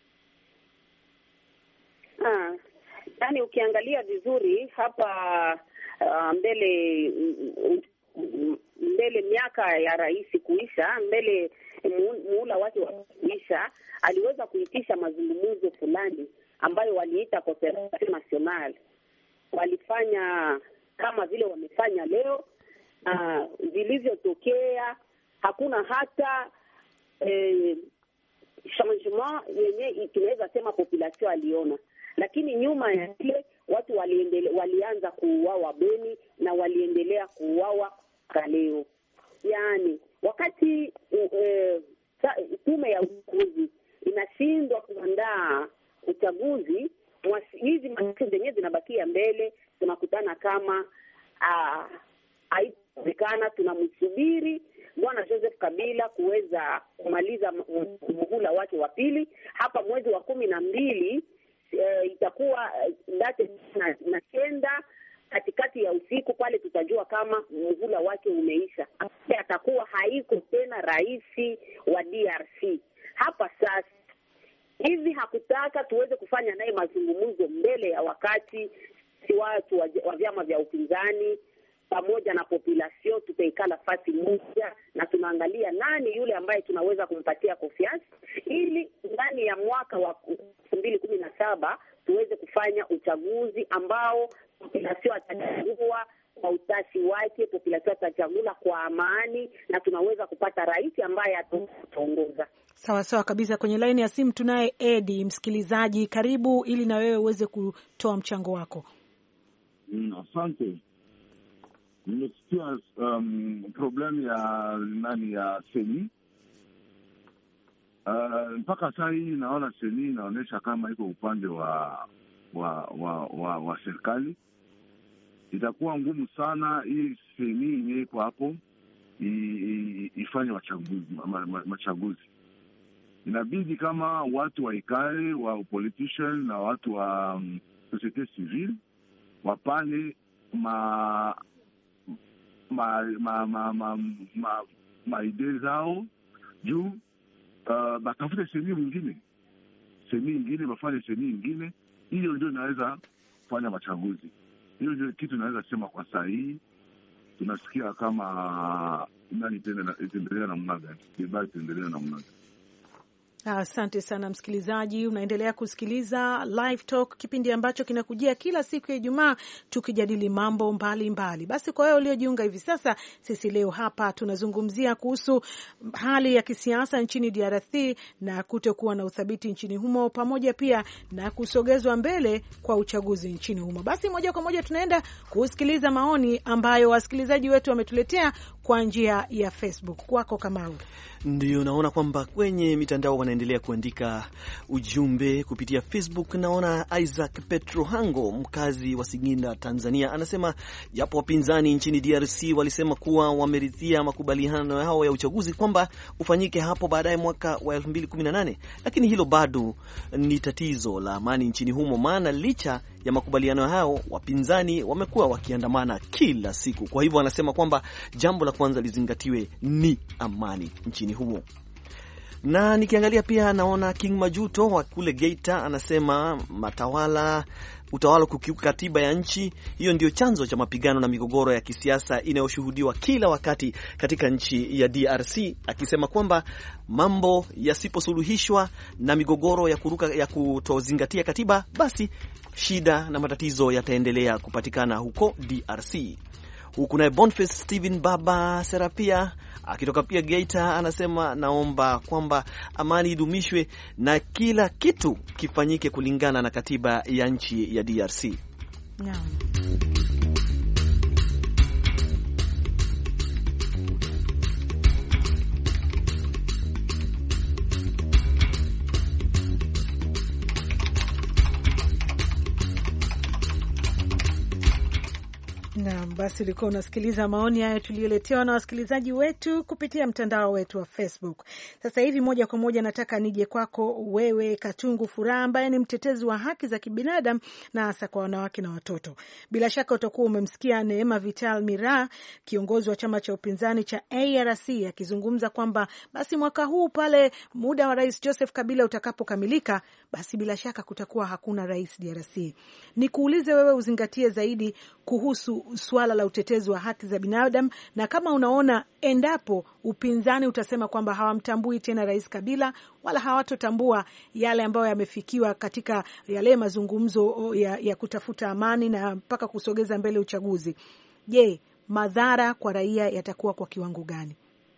[SPEAKER 5] Ah, yani ukiangalia vizuri hapa uh, mbele mbele miaka ya rais kuisha, mbele muhula wake wa kuisha, aliweza kuitisha mazungumzo fulani ambayo waliita Concertation Nationale. Walifanya kama vile wamefanya leo, uh, vilivyotokea hakuna hata eh, changement yenye tunaweza sema population aliona, lakini nyuma ya ile watu waliendelea, walianza kuuawa Beni na waliendelea kuuawa leo. Yani wakati e, tume ya uchaguzi inashindwa kuandaa uchaguzi, hizi masiku zenyewe zinabakia mbele, tunakutana kama haitawezekana, tunamsubiri Bwana Joseph Kabila kuweza kumaliza muhula wake wa pili. Hapa mwezi wa kumi na mbili e, itakuwa date na, na kenda katikati ya usiku pale tutajua kama muhula wake umeisha. Atakuwa haiko tena rais wa D R C. Hapa sasa hivi hakutaka tuweze kufanya naye mazungumzo mbele ya wakati, si watu wa, wa vyama vya upinzani pamoja na population tutaikala fasi moja na tunaangalia nani yule ambaye tunaweza kumpatia confiance ili ndani ya mwaka wa elfu mbili kumi na saba tuweze kufanya uchaguzi ambao population atachagua kwa utashi wake, population atachagua kwa amani na tunaweza kupata rais ambaye ataongoza.
[SPEAKER 1] Sawa sawa kabisa. Kwenye line ya simu tunaye Eddie, msikilizaji, karibu ili na wewe uweze kutoa mchango wako.
[SPEAKER 6] Mm, asante. Nimesikia um, problem ya nani ya Seni. Uh, mpaka saa hii naona Seni inaonyesha kama iko upande wa wa wa wa, wa serikali. Itakuwa ngumu sana hii Seni yenyewe kwa hapo ifanye wachaguzi machaguzi. Inabidi kama watu waikae wa politician na watu wa um, societe civile wapane ma ma ma ma ma, ma, ma idea zao juu uh, batafute seni mwingine seni ingine bafanye seni ingine, hiyo ndio inaweza kufanya machaguzi. Hiyo ndio kitu naweza sema kwa saa hii. Tunasikia kama nani tena itaendelea na mnaga ibaki itaendelea na mnaga.
[SPEAKER 1] Asante sana msikilizaji, unaendelea kusikiliza Live Talk, kipindi ambacho kinakujia kila siku ya Ijumaa tukijadili mambo mbalimbali mbali. Basi kwa wewe uliojiunga hivi sasa, sisi leo hapa tunazungumzia kuhusu hali ya kisiasa nchini D R C na kutokuwa na uthabiti nchini humo, pamoja pia na kusogezwa mbele kwa uchaguzi nchini humo. Basi moja kwa moja tunaenda kusikiliza maoni ambayo wasikilizaji wetu wametuletea kwa njia ya Facebook. Kwako Kamau.
[SPEAKER 2] Ndio, naona kwamba kwenye mitandao wanaendelea kuandika ujumbe kupitia Facebook. Naona Isaac Petro Hango, mkazi wa Singinda, Tanzania, anasema japo wapinzani nchini D R C walisema kuwa wameridhia makubaliano yao ya uchaguzi kwamba ufanyike hapo baadaye mwaka wa elfu mbili kumi na nane, lakini hilo bado ni tatizo la amani nchini humo, maana licha ya makubaliano hao wapinzani wamekuwa wakiandamana kila siku. Kwa hivyo anasema kwamba jambo la kwanza lizingatiwe ni amani nchini humo. Na nikiangalia pia naona King Majuto wa kule Geita anasema matawala utawala kukiuka katiba ya nchi, hiyo ndio chanzo cha mapigano na migogoro ya kisiasa inayoshuhudiwa kila wakati katika nchi ya D R C, akisema kwamba mambo yasiposuluhishwa na migogoro ya kuruka ya kutozingatia katiba, basi shida na matatizo yataendelea kupatikana huko D R C. Huku naye Boniface Steven Baba Serapia akitoka pia Geita anasema naomba kwamba amani idumishwe na kila kitu kifanyike kulingana na katiba ya nchi ya D R C.
[SPEAKER 1] Naam. Naam, basi ulikuwa unasikiliza maoni hayo tuliyoletewa na wasikilizaji wetu kupitia mtandao wetu wa Facebook. Sasa hivi moja kwa moja nataka nije kwako wewe Katungu Furaha, ambaye ni mtetezi wa haki za kibinadamu na hasa kwa wanawake na watoto. Bila shaka utakuwa umemsikia Neema Vital Mira, kiongozi wa chama cha upinzani cha A R C, akizungumza kwamba basi mwaka huu pale muda wa Rais Joseph Kabila utakapokamilika, basi bila shaka kutakuwa hakuna rais D R C. Nikuulize wewe uzingatie zaidi kuhusu swala la utetezi wa haki za binadamu, na kama unaona endapo upinzani utasema kwamba hawamtambui tena Rais Kabila wala hawatotambua yale ambayo yamefikiwa katika yale mazungumzo ya, ya kutafuta amani na mpaka kusogeza mbele uchaguzi, je, madhara kwa raia yatakuwa kwa kiwango gani?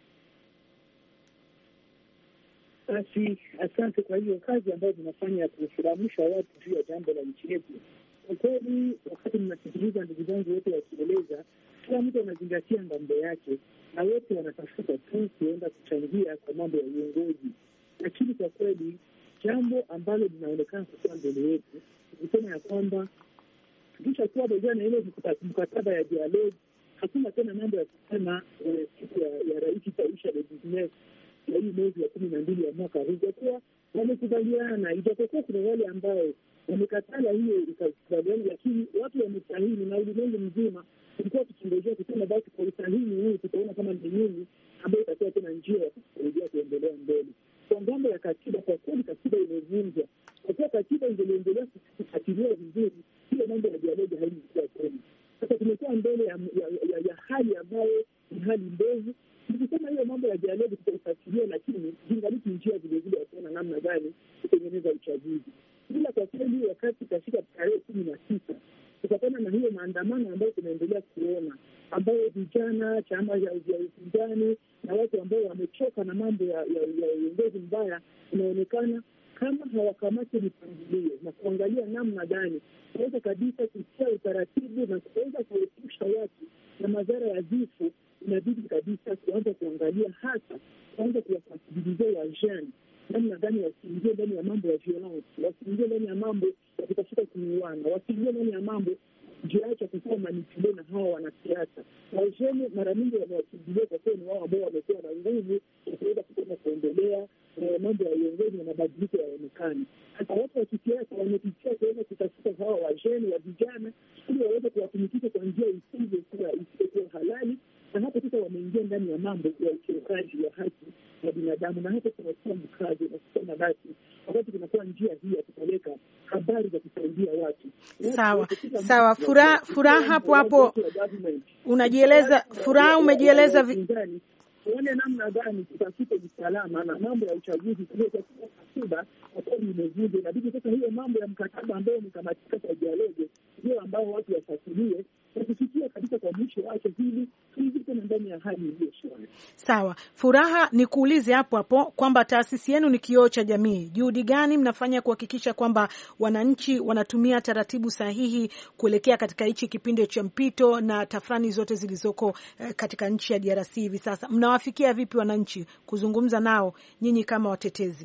[SPEAKER 4] Basi asante kwa hiyo kazi ambayo tunafanya kufahamisha watu juu ya jambo la nchi yetu. Kwa kweli, wakati mnasikiliza ndugu zangu wote wakieleza, kila mtu anazingatia ngambo yake na wote wanatafuta tu kuenda kuchangia kwa mambo ya uongozi. Lakini kwa kweli, jambo ambalo linaonekana kuwa mbele yetu ni kusema ya kwamba tukisha kuwa bajana na ile mkataba ya dialogue, hakuna tena mambo ya kusema siku ya, ya rais itaisha le business ya hii mwezi wa kumi na mbili ya mwaka huu. Kwa wamekubaliana, ijapokuwa kuna wale ambao wamekatala hiyo ikakubaliana, lakini watu wamestahili na ulimwengu mzima tulikuwa tukingojea kusema basi kwa usahili huu tutaona kama ni nini ambayo itakuwa tena njia ya kusaidia kuendelea mbele. Kwa ngambo ya katiba, kwa kweli katiba imevunjwa. Kwa kuwa katiba ingeliendelea kufuatiliwa vizuri, hiyo mambo ya dialogi haingekuwa kweli. Sasa tumekuwa mbele ya, ya, ya, ya hali ambayo ni hali mbovu. Tukisema hiyo mambo ya dialogi tutaifuatilia, lakini zingaliki njia vile vile ya kuona namna gani kutengeneza uchaguzi. Bila kwa kweli, wakati katika tarehe kumi na sita kutokana na hiyo maandamano ambayo tunaendelea kuona, ambayo vijana, chama ya upinzani na watu ambao wamechoka na mambo ya uongozi mbaya, inaonekana kama hawakamati mipangilio na kuangalia namna gani kuweza kabisa kutia utaratibu na kuweza kuepusha watu na madhara ya vifo, inabidi kabisa kuanza kuangalia hasa kuanza kuwasensibilizia wajane namna gani wasiingie ndani ya mambo ya violence, wasiingie ndani ya mambo ya kutafuta kuuana, wasiingie ndani ya mambo jiacha kukuwa manipule na hawa wanasiasa. Wajane mara mingi wanawakimbilia kwa kweli, wao ambao wamekuwa na nguvu ya kuweza kutoka kuendelea mambo ya uongozi na mabadiliko yaonekani. Hata watu wa kisiasa wamepitia kuweza kutafuta hawa wajane wa vijana ili waweze kuwatumikisha kwa njia isiyokuwa halali, na hapo sasa wameingia ndani ya mambo ya ukiukaji wa haki ya binadamu, na hapo tunakuwa mkazo na kusema basi wakati tunakuwa njia hii ya kupeleka habari za kusaidia watu.
[SPEAKER 1] Sawa, sawa. Furaha, furaha hapo hapo unajieleza, Furaha umejieleza vizuri.
[SPEAKER 4] Tuone namna gani tutafika usalama na mambo ya uchaguzi kuleta katiba kwa kweli imevunjwa. Inabidi sasa hiyo mambo ya mkataba ambao umekamatika kwa dialogue ndio ambao watu wafuatilie na kufikia kabisa kwa mwisho wake, hili tuizike ndani ya hali hiyo shwari.
[SPEAKER 1] Sawa. Furaha, nikuulize hapo hapo kwamba taasisi yenu ni kioo cha jamii. Juhudi gani mnafanya kuhakikisha kwamba wananchi wanatumia taratibu sahihi kuelekea katika hichi kipindi cha mpito na tafrani zote zilizoko eh, katika nchi ya D R C hivi sasa? Mnawafikia vipi wananchi kuzungumza nao nyinyi kama watetezi?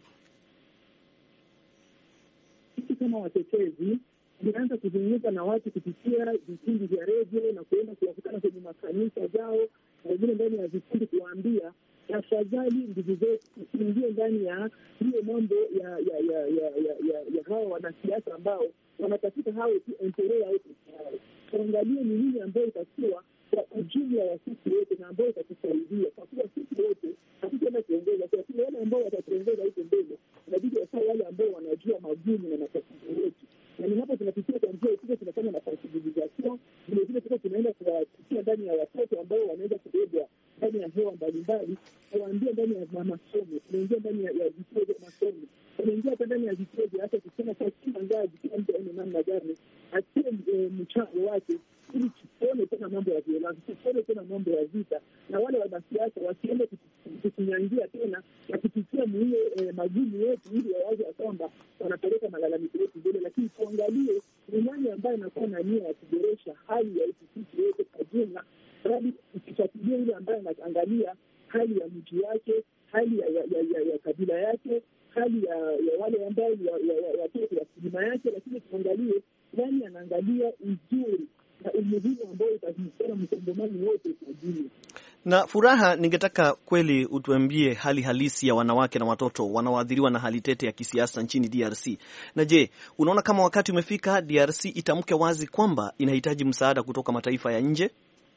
[SPEAKER 4] Sisi kama watetezi tunaanza kuzungumza na watu kupitia vipindi vya redio na kuenda kuwakutana kwenye makanisa zao, wengine ndani ya vipindi kuwaambia tafadhali ndugu zetu tusiingie ndani ya hiyo mambo ya ya ya ya ya, ya, ya hawa wanasiasa ambao wanatafuta hao tu endelea au yao. Tuangalie ni nini ambayo itakuwa kwa ujumla wa sisi wote na ambayo itatusaidia, kwa kuwa sisi wote hatutaenda kuongoza. Kwa hiyo wale ambao watatuongoza huko mbele inabidi wasaa wale ambao wanajua magumu na matatizo yetu, na ni hapo tunapitia kwa njia hiyo, tunafanya na sensibilisation vile vile, tuko tunaenda kuwapitia ndani ya watoto ambao wanaweza kubebwa ndani ya hewa mbalimbali, kuwaambia ndani ya masomo, tunaingia ndani ya vituo vya masomo, tunaingia hata ndani ya vituo vya hata kusema kwa kila ngazi, kila mtu aone namna gani atie mchango wake ili tusione tena mambo ya violence, tusione tena mambo ya vita, na wale wanasiasa wasiende kutunyangia tena na kupitia mwenye eh, magumu yetu ili wawaze ya kwamba wanapeleka malalamiko yetu mbele, lakini tuangalie ni nani ambaye anakuwa na nia ya kuboresha hali ya sisi wote kwa jumla, hadi tukifuatilia ile ambaye anaangalia hali ya mji wake, hali ya, ya, ya, ya, ya kabila yake, hali ya, ya wale ambao watoto wa kilima yake, lakini tuangalie nani anaangalia uzuri na umuhimu ambao utahusiana mkongomani wote kwa jumla.
[SPEAKER 2] Na Furaha, ningetaka kweli utuambie hali halisi ya wanawake na watoto wanaoathiriwa na hali tete ya kisiasa nchini D R C. Na je, unaona kama wakati umefika D R C itamke wazi kwamba inahitaji msaada kutoka mataifa ya nje?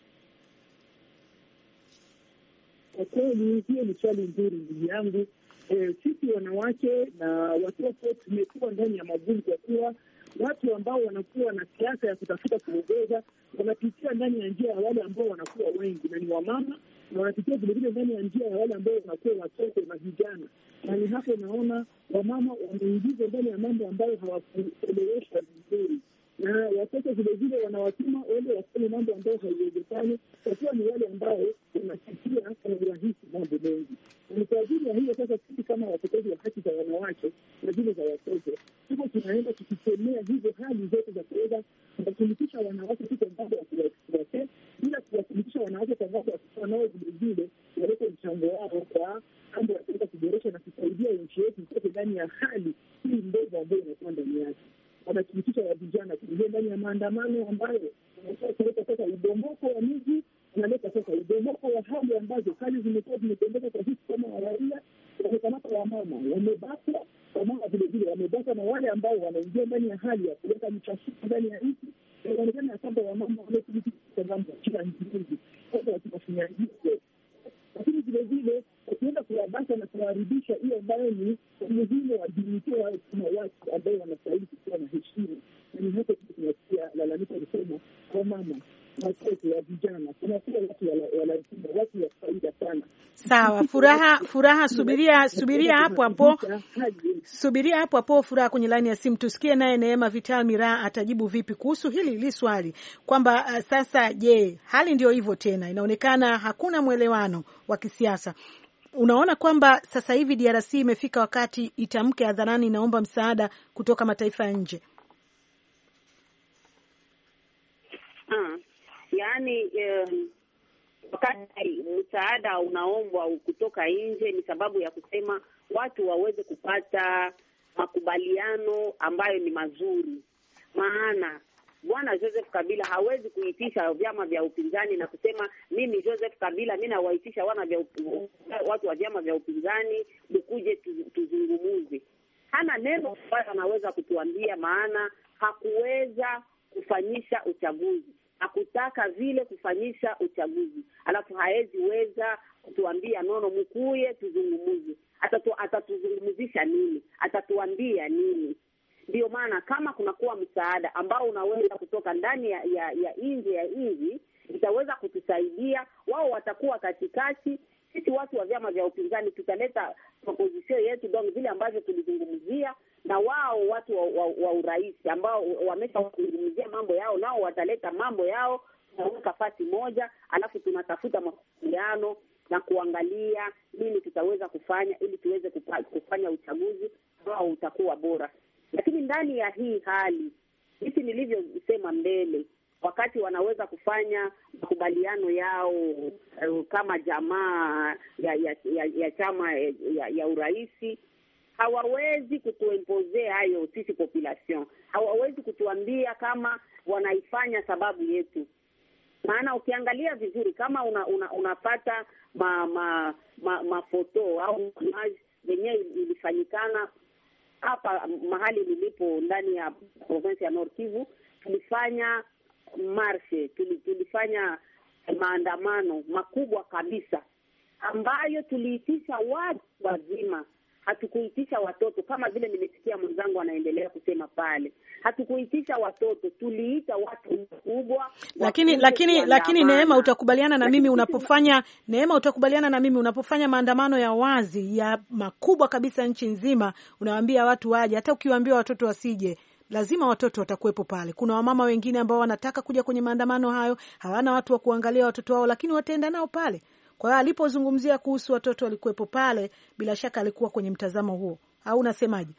[SPEAKER 4] Kwa kweli hiyo ni swali nzuri ndugu yangu. E, sisi wanawake na watoto tumekuwa ndani ya magumu kwa kuwa watu ambao wanakuwa na siasa ya kutafuta kuongeza wanapitia ndani ya njia ya wale ambao wanakuwa wengi na ni wamama, na wanapitia vilevile ndani ya njia ya wale ambao wanakuwa watoto na vijana. Na ni hapo naona wamama wameingizwa ndani ya mambo ambayo hawakueleweshwa vizuri, na watoto vilevile wanawatuma wale wafanye mambo ambayo haiwezekani, kwa kuwa ni wale ambao wanafikia kwa urahisi mambo mengi. Ni kwa ajili ya hiyo sasa sisi kama watetezi wa haki za wanawake na zile za watoto tuko tunaenda tukikemea hizo hali zote za kuweza kuwatumikisha wanawake tu kwa ngambo ya kuwaeksploate, bila kuwatumikisha wanawake kwa ngambo ya kutoa nao vilevile walete mchango wao kwa mambo ya kuweza kuboresha na kusaidia nchi yetu itoke ndani ya hali hii mbovu ambayo inakuwa ndani yake. Wanatumikisha wa vijana kuingia ndani ya maandamano ambayo wanataka kuleta sasa ubomoko wa miji, unaleta sasa ubomoko wa hali ambazo hali zimekuwa zimetendeka kwa sisi kama raia. Wamekamata wamama, wamebaka wamama vilevile, wamebaka na wale ambao wanaingia ndani ya hali ya kuleta mchafuko ndani ya nchi. Inaonekana ya kwamba wamama wametumikisha ngambo kila nchi nyingi sasa wakifanya hivyo, lakini vilevile wakienda kuwabaka na kuwaharibisha hiyo ambayo ni umuhimu wa dignity wao kama watu ambao wanastahili kuwa na heshima. Na ni hapo tunasikia lalamika kusema kwa mama, watoto wa vijana, tunakuwa watu wala watu wa faida sana.
[SPEAKER 1] Sawa, Furaha, Furaha, subiria subiria hapo hapo, subiria hapo hapo Furaha kwenye laini ya simu, tusikie naye Neema Vital Mira atajibu vipi kuhusu hili hili swali kwamba uh, sasa je, hali ndio hivyo tena, inaonekana hakuna mwelewano wa kisiasa. Unaona kwamba sasa hivi D R C imefika wakati itamke hadharani inaomba msaada kutoka mataifa ya nje?
[SPEAKER 5] Ah, yaani um, wakati msaada unaombwa kutoka nje ni sababu ya kusema watu waweze kupata makubaliano ambayo ni mazuri. Maana Bwana Joseph Kabila hawezi kuitisha vyama vya upinzani na kusema mimi Joseph Kabila mimi nawaitisha wana vya watu wa vyama vya upinzani mkuje tuzungumuze. Hana neno ambayo anaweza kutuambia, maana hakuweza kufanyisha uchaguzi. Hakutaka vile kufanyisha uchaguzi. Alafu haezi weza kutuambia nono mkuye tuzungumuze. Atatu atatuzungumzisha nini? Atatuambia nini? Ndio maana kama kunakuwa msaada ambao unaweza kutoka ndani ya ya, ya nje ya nchi, itaweza kutusaidia. Wao watakuwa katikati, sisi watu wa vyama vya upinzani tutaleta proposition yetu donc vile ambavyo tulizungumzia, na wao watu wa, wa, wa urais ambao wameshazungumzia mambo yao nao wataleta mambo yao, tunaweka fasi moja, alafu tunatafuta makubaliano na kuangalia nini tutaweza kufanya ili tuweze kufanya uchaguzi ambao utakuwa bora. Lakini ndani ya hii hali, hivi nilivyosema mbele, wakati wanaweza kufanya makubaliano yao uh, kama jamaa ya ya, ya, ya chama ya, ya uraisi, hawawezi kutuimpose hayo sisi population. Hawawezi kutuambia kama wanaifanya sababu yetu. Maana ukiangalia vizuri kama una, una, unapata ma ma, ma, mafoto au yenyewe ilifanyikana hapa mahali nilipo ndani ya province ya Nord Kivu, tulifanya marshe, tulifanya maandamano makubwa kabisa ambayo tuliitisha watu wazima. Hatukuitisha watoto kama vile nimesikia mwenzangu anaendelea kusema pale. Hatukuitisha watoto, tuliita watu wakubwa.
[SPEAKER 1] Lakini lakini lakini Neema, utakubaliana na mimi unapofanya Neema utakubaliana na mimi unapofanya maandamano ya wazi ya makubwa kabisa nchi nzima, unawaambia watu waje, hata ukiwaambia watoto wasije, lazima watoto watakuwepo pale. Kuna wamama wengine ambao wanataka kuja kwenye maandamano hayo, hawana watu wa kuangalia watoto wao, lakini wataenda nao pale. Kwa hiyo alipozungumzia kuhusu watoto walikuwepo pale, bila shaka alikuwa kwenye mtazamo huo. Au unasemaje?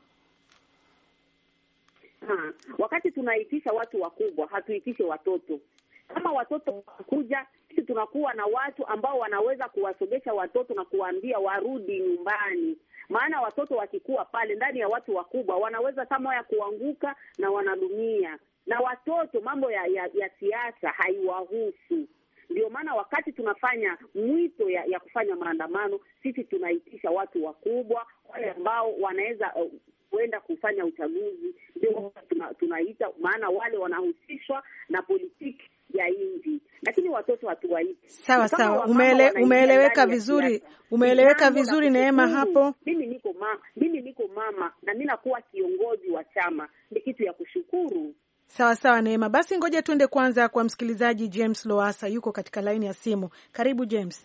[SPEAKER 5] Ha, wakati tunaitisha watu wakubwa, hatuitishe watoto. Kama watoto wakuja, sisi tunakuwa na watu ambao wanaweza kuwasogesha watoto na kuwaambia warudi nyumbani. Maana watoto wakikuwa pale ndani ya watu wakubwa, wanaweza kama ya kuanguka na wanadumia. na watoto mambo ya, ya, ya siasa haiwahusu. Ndio maana wakati tunafanya mwito ya, ya kufanya maandamano, sisi tunaitisha watu wakubwa, wale ambao wanaweza uh, kwenda kufanya uchaguzi, ndio tuna, tunaita, maana wale wanahusishwa na politiki ya nchi, lakini watoto hatuwaiti.
[SPEAKER 1] Sawa sawa, umeele, umeeleweka vizuri, umeeleweka vizuri Neema hapo.
[SPEAKER 5] Mimi niko mama, mimi niko mama na mimi nakuwa kiongozi wa chama, ni kitu ya kushukuru.
[SPEAKER 1] Sawa sawa Neema, basi ngoja tuende kwanza kwa msikilizaji James Loasa, yuko katika laini ya simu. Karibu James.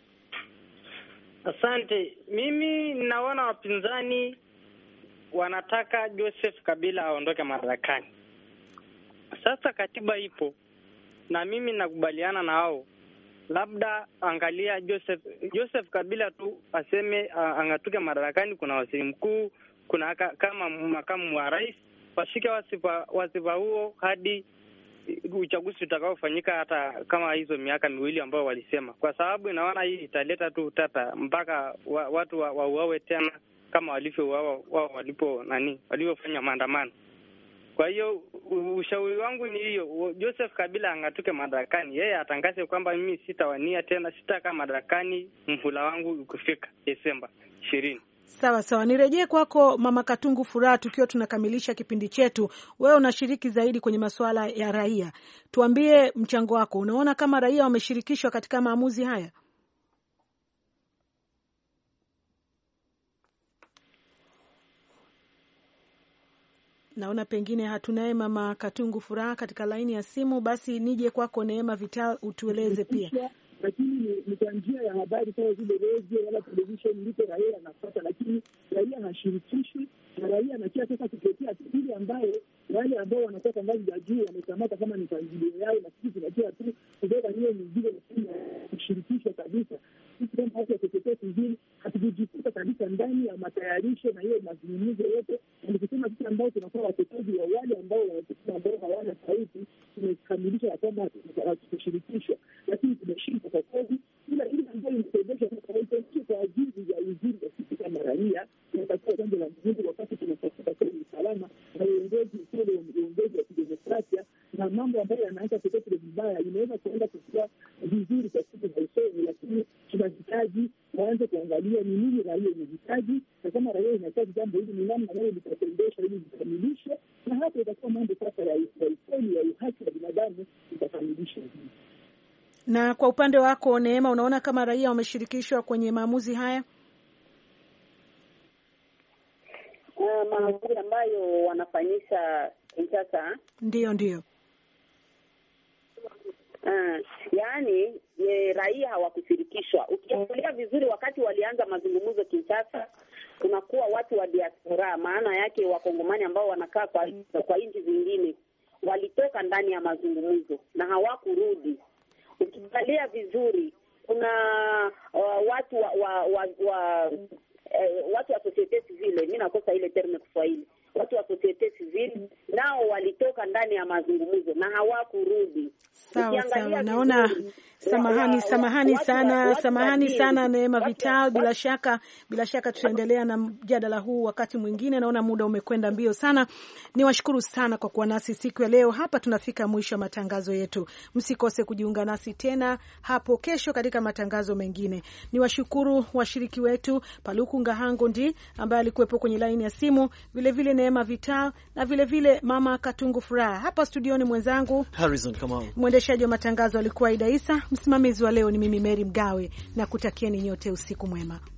[SPEAKER 11] Asante. Mimi ninaona wapinzani wanataka Joseph Kabila aondoke madarakani. Sasa katiba ipo na mimi nakubaliana na hao. Labda angalia Joseph Joseph Kabila tu aseme uh, angatuke madarakani, kuna waziri mkuu, kuna kama makamu wa rais, washike wasifa wasifa huo hadi uchaguzi utakaofanyika, hata kama hizo miaka miwili ambao walisema, kwa sababu inaona hii italeta tu tata mpaka wa, watu wauawe wa tena kama walivyouawa wao walipo nani waliofanya maandamano. Kwa hiyo ushauri wangu ni hiyo, Joseph Kabila angatuke madarakani, yeye atangaze kwamba mimi sitawania tena, sitakaa madarakani mhula wangu ukifika Desemba ishirini.
[SPEAKER 1] Sawa sawa, nirejee kwako Mama Katungu Furaha, tukiwa tunakamilisha kipindi chetu. Wewe unashiriki zaidi kwenye masuala ya raia, tuambie mchango wako. Unaona kama raia wameshirikishwa katika maamuzi haya? Naona pengine hatunaye Mama Katungu Furaha katika laini ya simu, basi nije kwako Neema Vital utueleze pia.
[SPEAKER 4] Lakini ni kwa njia ya habari kama vile radio wala television, ndipo raia anapata, lakini raia hashirikishwi, na raia anakia sasa kutetea kile ambayo wale ambao wanatoka ngazi za juu wamekamata kama ni mpangilio yao, na sisi tunakia tu kubeba hiyo mizigo na kushirikishwa kabisa. Sisi kama watu wa kutetea vizuri hatujikuta kabisa ndani ya matayarisho na hiyo mazungumzo yote, na nikisema sisi ambao tunakuwa watetezi wa wale ambao wanatokea ambao hawana sauti, tumekamilisha ya kwamba tutashirikishwa, lakini tumeshindwa kwa kweli. Ila ile ambayo imesaidia kwa kwa kwa ajili ya uzuri wa sisi kama raia, tunatakiwa jambo la msingi wakati tunatafuta kwa usalama na uongozi ule uongozi wa kidemokrasia, na mambo ambayo yanaanza kutokea vibaya inaweza kuenda kuwa vizuri kwa siku za usoni, lakini tunahitaji waanze kuangalia ni nini raia inahitaji, na kama raia inahitaji jambo hili ni namna gani litatendeshwa ili likamilishwe, na hapo itakuwa mambo sasa ya usoni ya uhaki wa binadamu itakamilishwa.
[SPEAKER 1] Na kwa upande wako Neema, unaona kama raia wameshirikishwa kwenye maamuzi haya?
[SPEAKER 5] Uh, maamuzi ambayo wanafanyisha Kinshasa? Ndio ndio. Uh, yaani ye, raia hawakushirikishwa. Ukiangalia vizuri wakati walianza mazungumzo Kinshasa, kunakuwa watu wa diaspora, maana yake wakongomani ambao wanakaa kwa kwa nchi zingine, walitoka ndani ya mazungumzo na hawakurudi. Ukiangalia vizuri kuna uh, watu wa, wa, wa, wa eh, watu wa societe civile, mimi nakosa ile terme Kiswahili, watu wa societe civile nao walitoka ndani ya mazungumzo na hawakurudi.
[SPEAKER 1] Sawa sawa, naona samahani samahani sana samahani sana Neema Vital, bila shaka bila shaka tutaendelea na mjadala huu wakati mwingine. Naona muda umekwenda mbio sana. Niwashukuru sana kwa kuwa nasi siku ya leo. Hapa tunafika mwisho wa matangazo yetu. Msikose kujiunga nasi tena hapo kesho katika matangazo mengine. Niwashukuru washiriki wetu Paluku Ngahango ndi ambaye alikuwepo kwenye line ya simu, vile vile Neema Vital na vile vile Mama Katungu Furaha. Hapa studioni mwenzangu
[SPEAKER 2] Harrison Kamau.
[SPEAKER 1] Mwendeshaji wa matangazo alikuwa Aida Isa, msimamizi wa leo ni mimi Mary Mgawe, na kutakieni nyote usiku mwema.